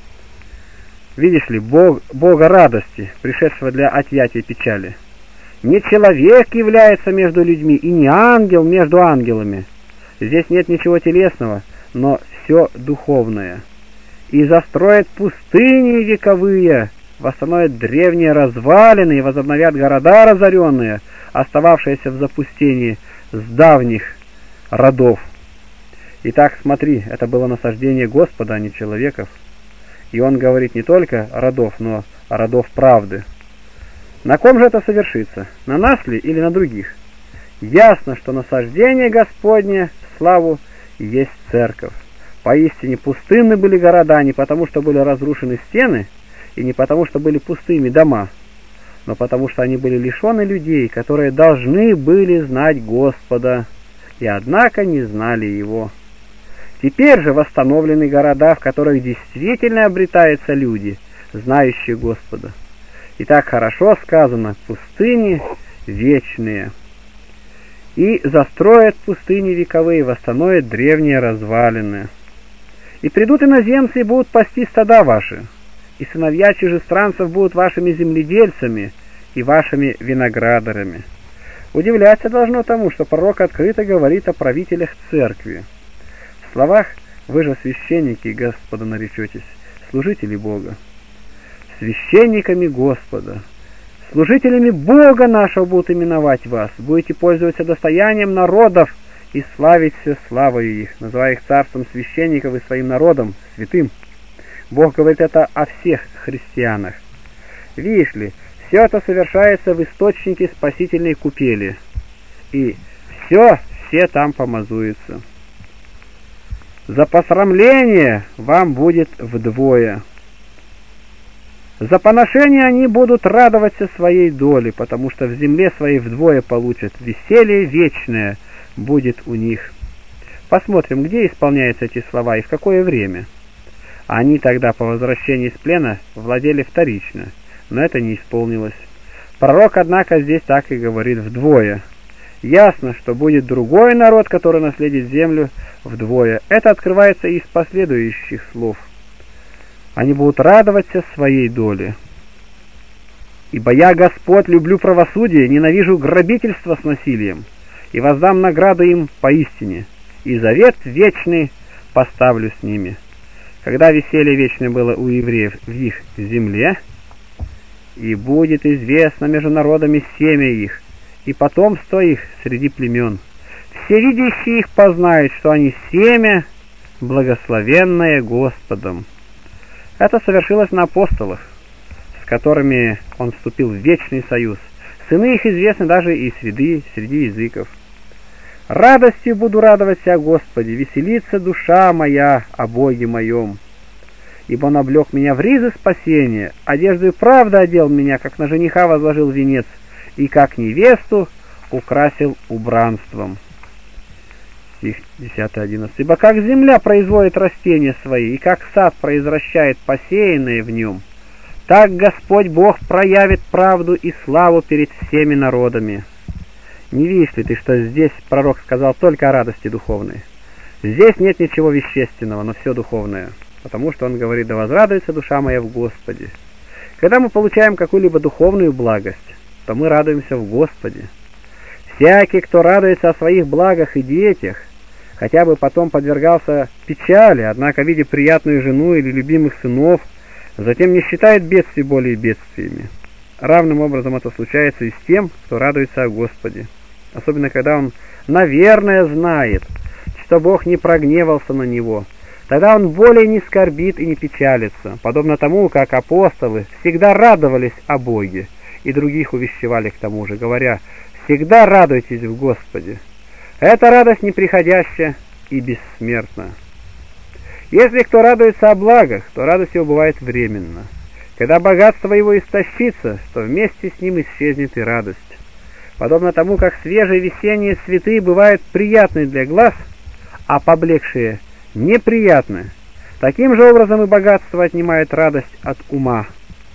Видишь ли, Бог, Бога радости, пришедшего для отъятия печали. Не человек является между людьми, и не ангел между ангелами. Здесь нет ничего телесного, но все духовное. И застроят пустыни вековые, восстановят древние развалины и возобновят города разоренные, остававшиеся в запустении с давних родов. Итак, смотри, это было насаждение Господа, а не человеков. И он говорит не только родов, но родов правды. На ком же это совершится? На нас ли или на других? Ясно, что насаждение Господне в славу есть церковь. Поистине пустынны были города не потому, что были разрушены стены, и не потому, что были пустыми дома, но потому, что они были лишены людей, которые должны были знать Господа, и однако не знали Его. Теперь же восстановлены города, в которых действительно обретаются люди, знающие Господа. И так хорошо сказано: пустыни вечные. И застроят пустыни вековые, восстановят древние развалины. И придут иноземцы и будут пасти стада ваши, и сыновья чужестранцев будут вашими земледельцами и вашими виноградарями. Удивляться должно тому, что пророк открыто говорит о правителях церкви. В словах: «Вы же священники Господа наречетесь, служители Бога». Священниками Господа, служителями Бога нашего будут именовать вас, будете пользоваться достоянием народов и славить все славою их, называя их царством священников и своим народом, святым. Бог говорит это о всех христианах. Видишь ли, все это совершается в источнике спасительной купели, и все, все там помазуются. За посрамление вам будет вдвое. За поношение они будут радоваться своей доле, потому что в земле своей вдвое получат. Веселье вечное будет у них. Посмотрим, где исполняются эти слова и в какое время. Они тогда по возвращении из плена владели вторично, но это не исполнилось. Пророк, однако, здесь так и говорит: вдвое. Ясно, что будет другой народ, который наследит землю вдвое. Это открывается из последующих слов. Они будут радоваться своей доле. Ибо я, Господь, люблю правосудие, ненавижу грабительство с насилием, и воздам награду им поистине, и завет вечный поставлю с ними». Когда веселье вечное было у евреев в их земле, и будет известно между народами семя их, и потомство их среди племен. Все видящие их познают, что они семя, благословенное Господом. Это совершилось на апостолах, с которыми он вступил в вечный союз. Сыны их известны даже и среди, среди языков. «Радостью буду радоваться о Господе, веселится душа моя о Боге моем. Ибо он облег меня в ризы спасения, одежду и правда одел меня, как на жениха возложил венец, и как невесту украсил убранством». Стих десятый одиннадцатый. «Ибо как земля производит растения свои, и как сад произвращает посеянное в нем, так Господь Бог проявит правду и славу перед всеми народами». Не видишь ли ты, что здесь пророк сказал только о радости духовной? Здесь нет ничего вещественного, но все духовное, потому что он говорит: «Да возрадуется душа моя в Господе». Когда мы получаем какую-либо духовную благость, то мы радуемся в Господе. Всякий, кто радуется о своих благах и детях, хотя бы потом подвергался печали, однако, видя приятную жену или любимых сынов, затем не считает бедствий более бедствиями. Равным образом это случается и с тем, кто радуется о Господе. Особенно, когда он, наверное, знает, что Бог не прогневался на него. Тогда он более не скорбит и не печалится, подобно тому, как апостолы всегда радовались о Боге, и других увещевали к тому же, говоря: «Всегда радуйтесь в Господе». Эта радость неприходящая и бессмертна. Если кто радуется о благах, то радость его бывает временна. Когда богатство его истощится, то вместе с ним исчезнет и радость. Подобно тому, как свежие весенние цветы бывают приятны для глаз, а поблекшие неприятны, таким же образом и богатство отнимает радость от ума.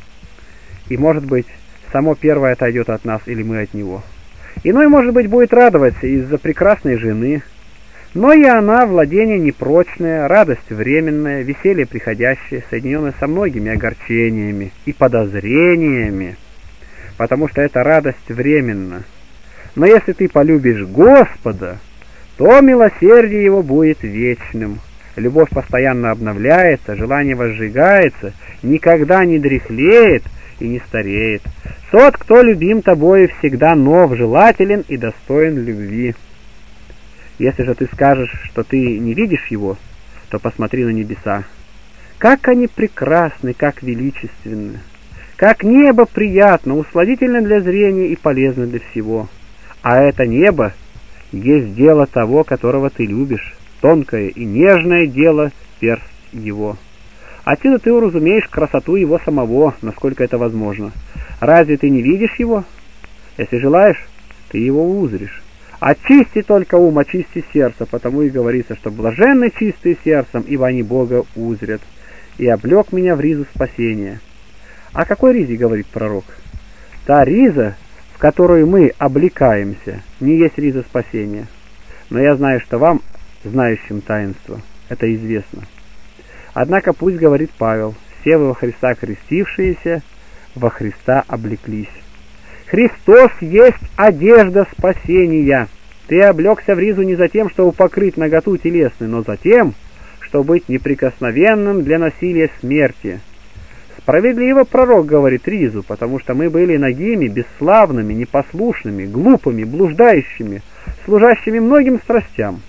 И, может быть, само первое отойдет от нас, или мы от него. Иной, может быть, будет радоваться из-за прекрасной жены, но и она владение непрочное, радость временная, веселье приходящее, соединенное со многими огорчениями и подозрениями, потому что эта радость временна. Но если ты полюбишь Господа, то милосердие его будет вечным. Любовь постоянно обновляется, желание возжигается, никогда не дряхлеет и не стареет. Тот, кто любим тобою, всегда нов, желателен и достоин любви. Если же ты скажешь, что ты не видишь его, то посмотри на небеса. Как они прекрасны, как величественны! Как небо приятно, усладительно для зрения и полезно для всего. А это небо есть дело того, которого ты любишь, тонкое и нежное дело перст его. Отсюда ты уразумеешь красоту его самого, насколько это возможно. Разве ты не видишь его? Если желаешь, ты его узришь. Очисти только ум, очисти сердце, потому и говорится, что блаженны чистые сердцем, ибо они Бога узрят. И облег меня в ризу спасения. О какой ризе говорит пророк? Та риза, в которую мы облекаемся, не есть риза спасения. Но я знаю, что вам, знающим таинство, это известно. Однако пусть говорит Павел: все вы во Христа крестившиеся, во Христа облеклись. Христос есть одежда спасения. Ты облегся в ризу не за тем, чтобы покрыть наготу телесную, но за тем, чтобы быть неприкосновенным для насилия смерти. Справедливо пророк говорит ризу, потому что мы были нагими, бесславными, непослушными, глупыми, блуждающими, служащими многим страстям.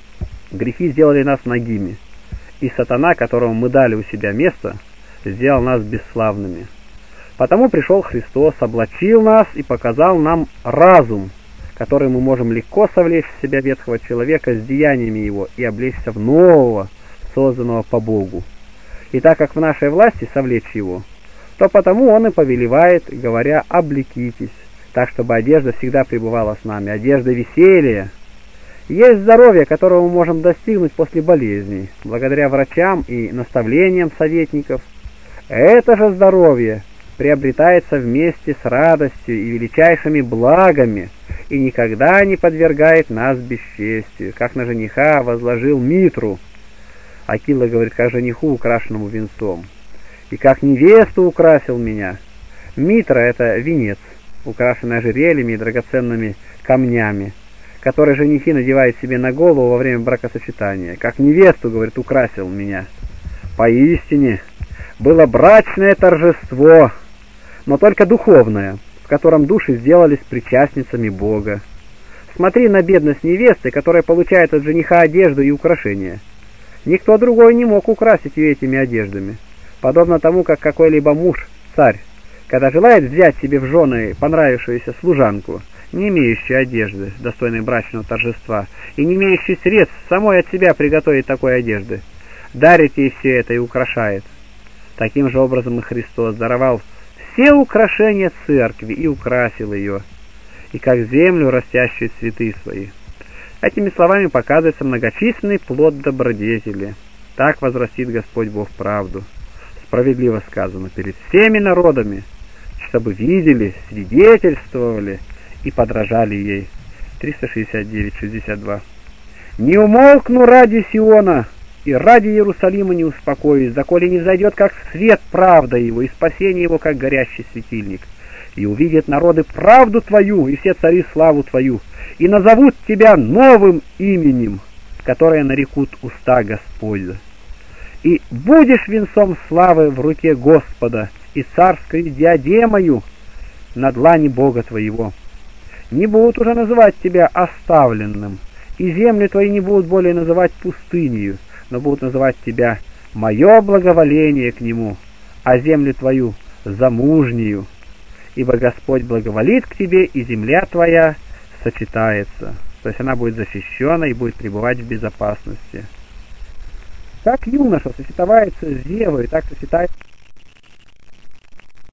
Грехи сделали нас нагими, и сатана, которому мы дали у себя место, сделал нас бесславными. Потому пришел Христос, облачил нас и показал нам разум, который мы можем легко совлечь в себя ветхого человека с деяниями его и облечься в нового, созданного по Богу. И так как в нашей власти совлечь его, то потому он и повелевает, говоря: облекитесь, так чтобы одежда всегда пребывала с нами, одежда веселья. Есть здоровье, которого мы можем достигнуть после болезней, благодаря врачам и наставлениям советников. Это же здоровье приобретается вместе с радостью и величайшими благами, и никогда не подвергает нас бесчестию, как на жениха возложил митру. Акила говорит: как жениху, украшенному венцом, и как невесту украсил меня. Митра — это венец, украшенный ожерельями и драгоценными камнями, который женихи надевают себе на голову во время бракосочетания. Как невесту, говорит, украсил меня. Поистине, было брачное торжество, но только духовное, в котором души сделались причастницами Бога. Смотри на бедность невесты, которая получает от жениха одежду и украшения. Никто другой не мог украсить ее этими одеждами, подобно тому, как какой-либо муж, царь, когда желает взять себе в жены понравившуюся служанку, не имеющую одежды, достойной брачного торжества, и не имеющую средств самой от себя приготовить такой одежды, дарит ей все это и украшает. Таким же образом и Христос даровал все украшения церкви и украсил ее, и как землю, растящую цветы свои. Этими словами показывается многочисленный плод добродетели. Так возрастит Господь Бог правду. Справедливо сказано, перед всеми народами, чтобы видели, свидетельствовали и подражали ей. триста шестьдесят девять шестьдесят два. Не умолкну ради Сиона, и ради Иерусалима не успокоюсь, доколе не взойдет как свет правда его, и спасение его как горящий светильник. И увидят народы правду твою, и все цари славу твою, и назовут тебя новым именем, которое нарекут уста Господа. И будешь венцом славы в руке Господа, и царской диадемою на длани Бога твоего. Не будут уже называть тебя оставленным, и земли твои не будут более называть пустынью, но будут называть тебя мое благоволение к нему, а землю твою замужнюю, ибо Господь благоволит к тебе, и земля твоя сочетается, то есть она будет защищена и будет пребывать в безопасности. Как юноша сочетается с девой, так сочетается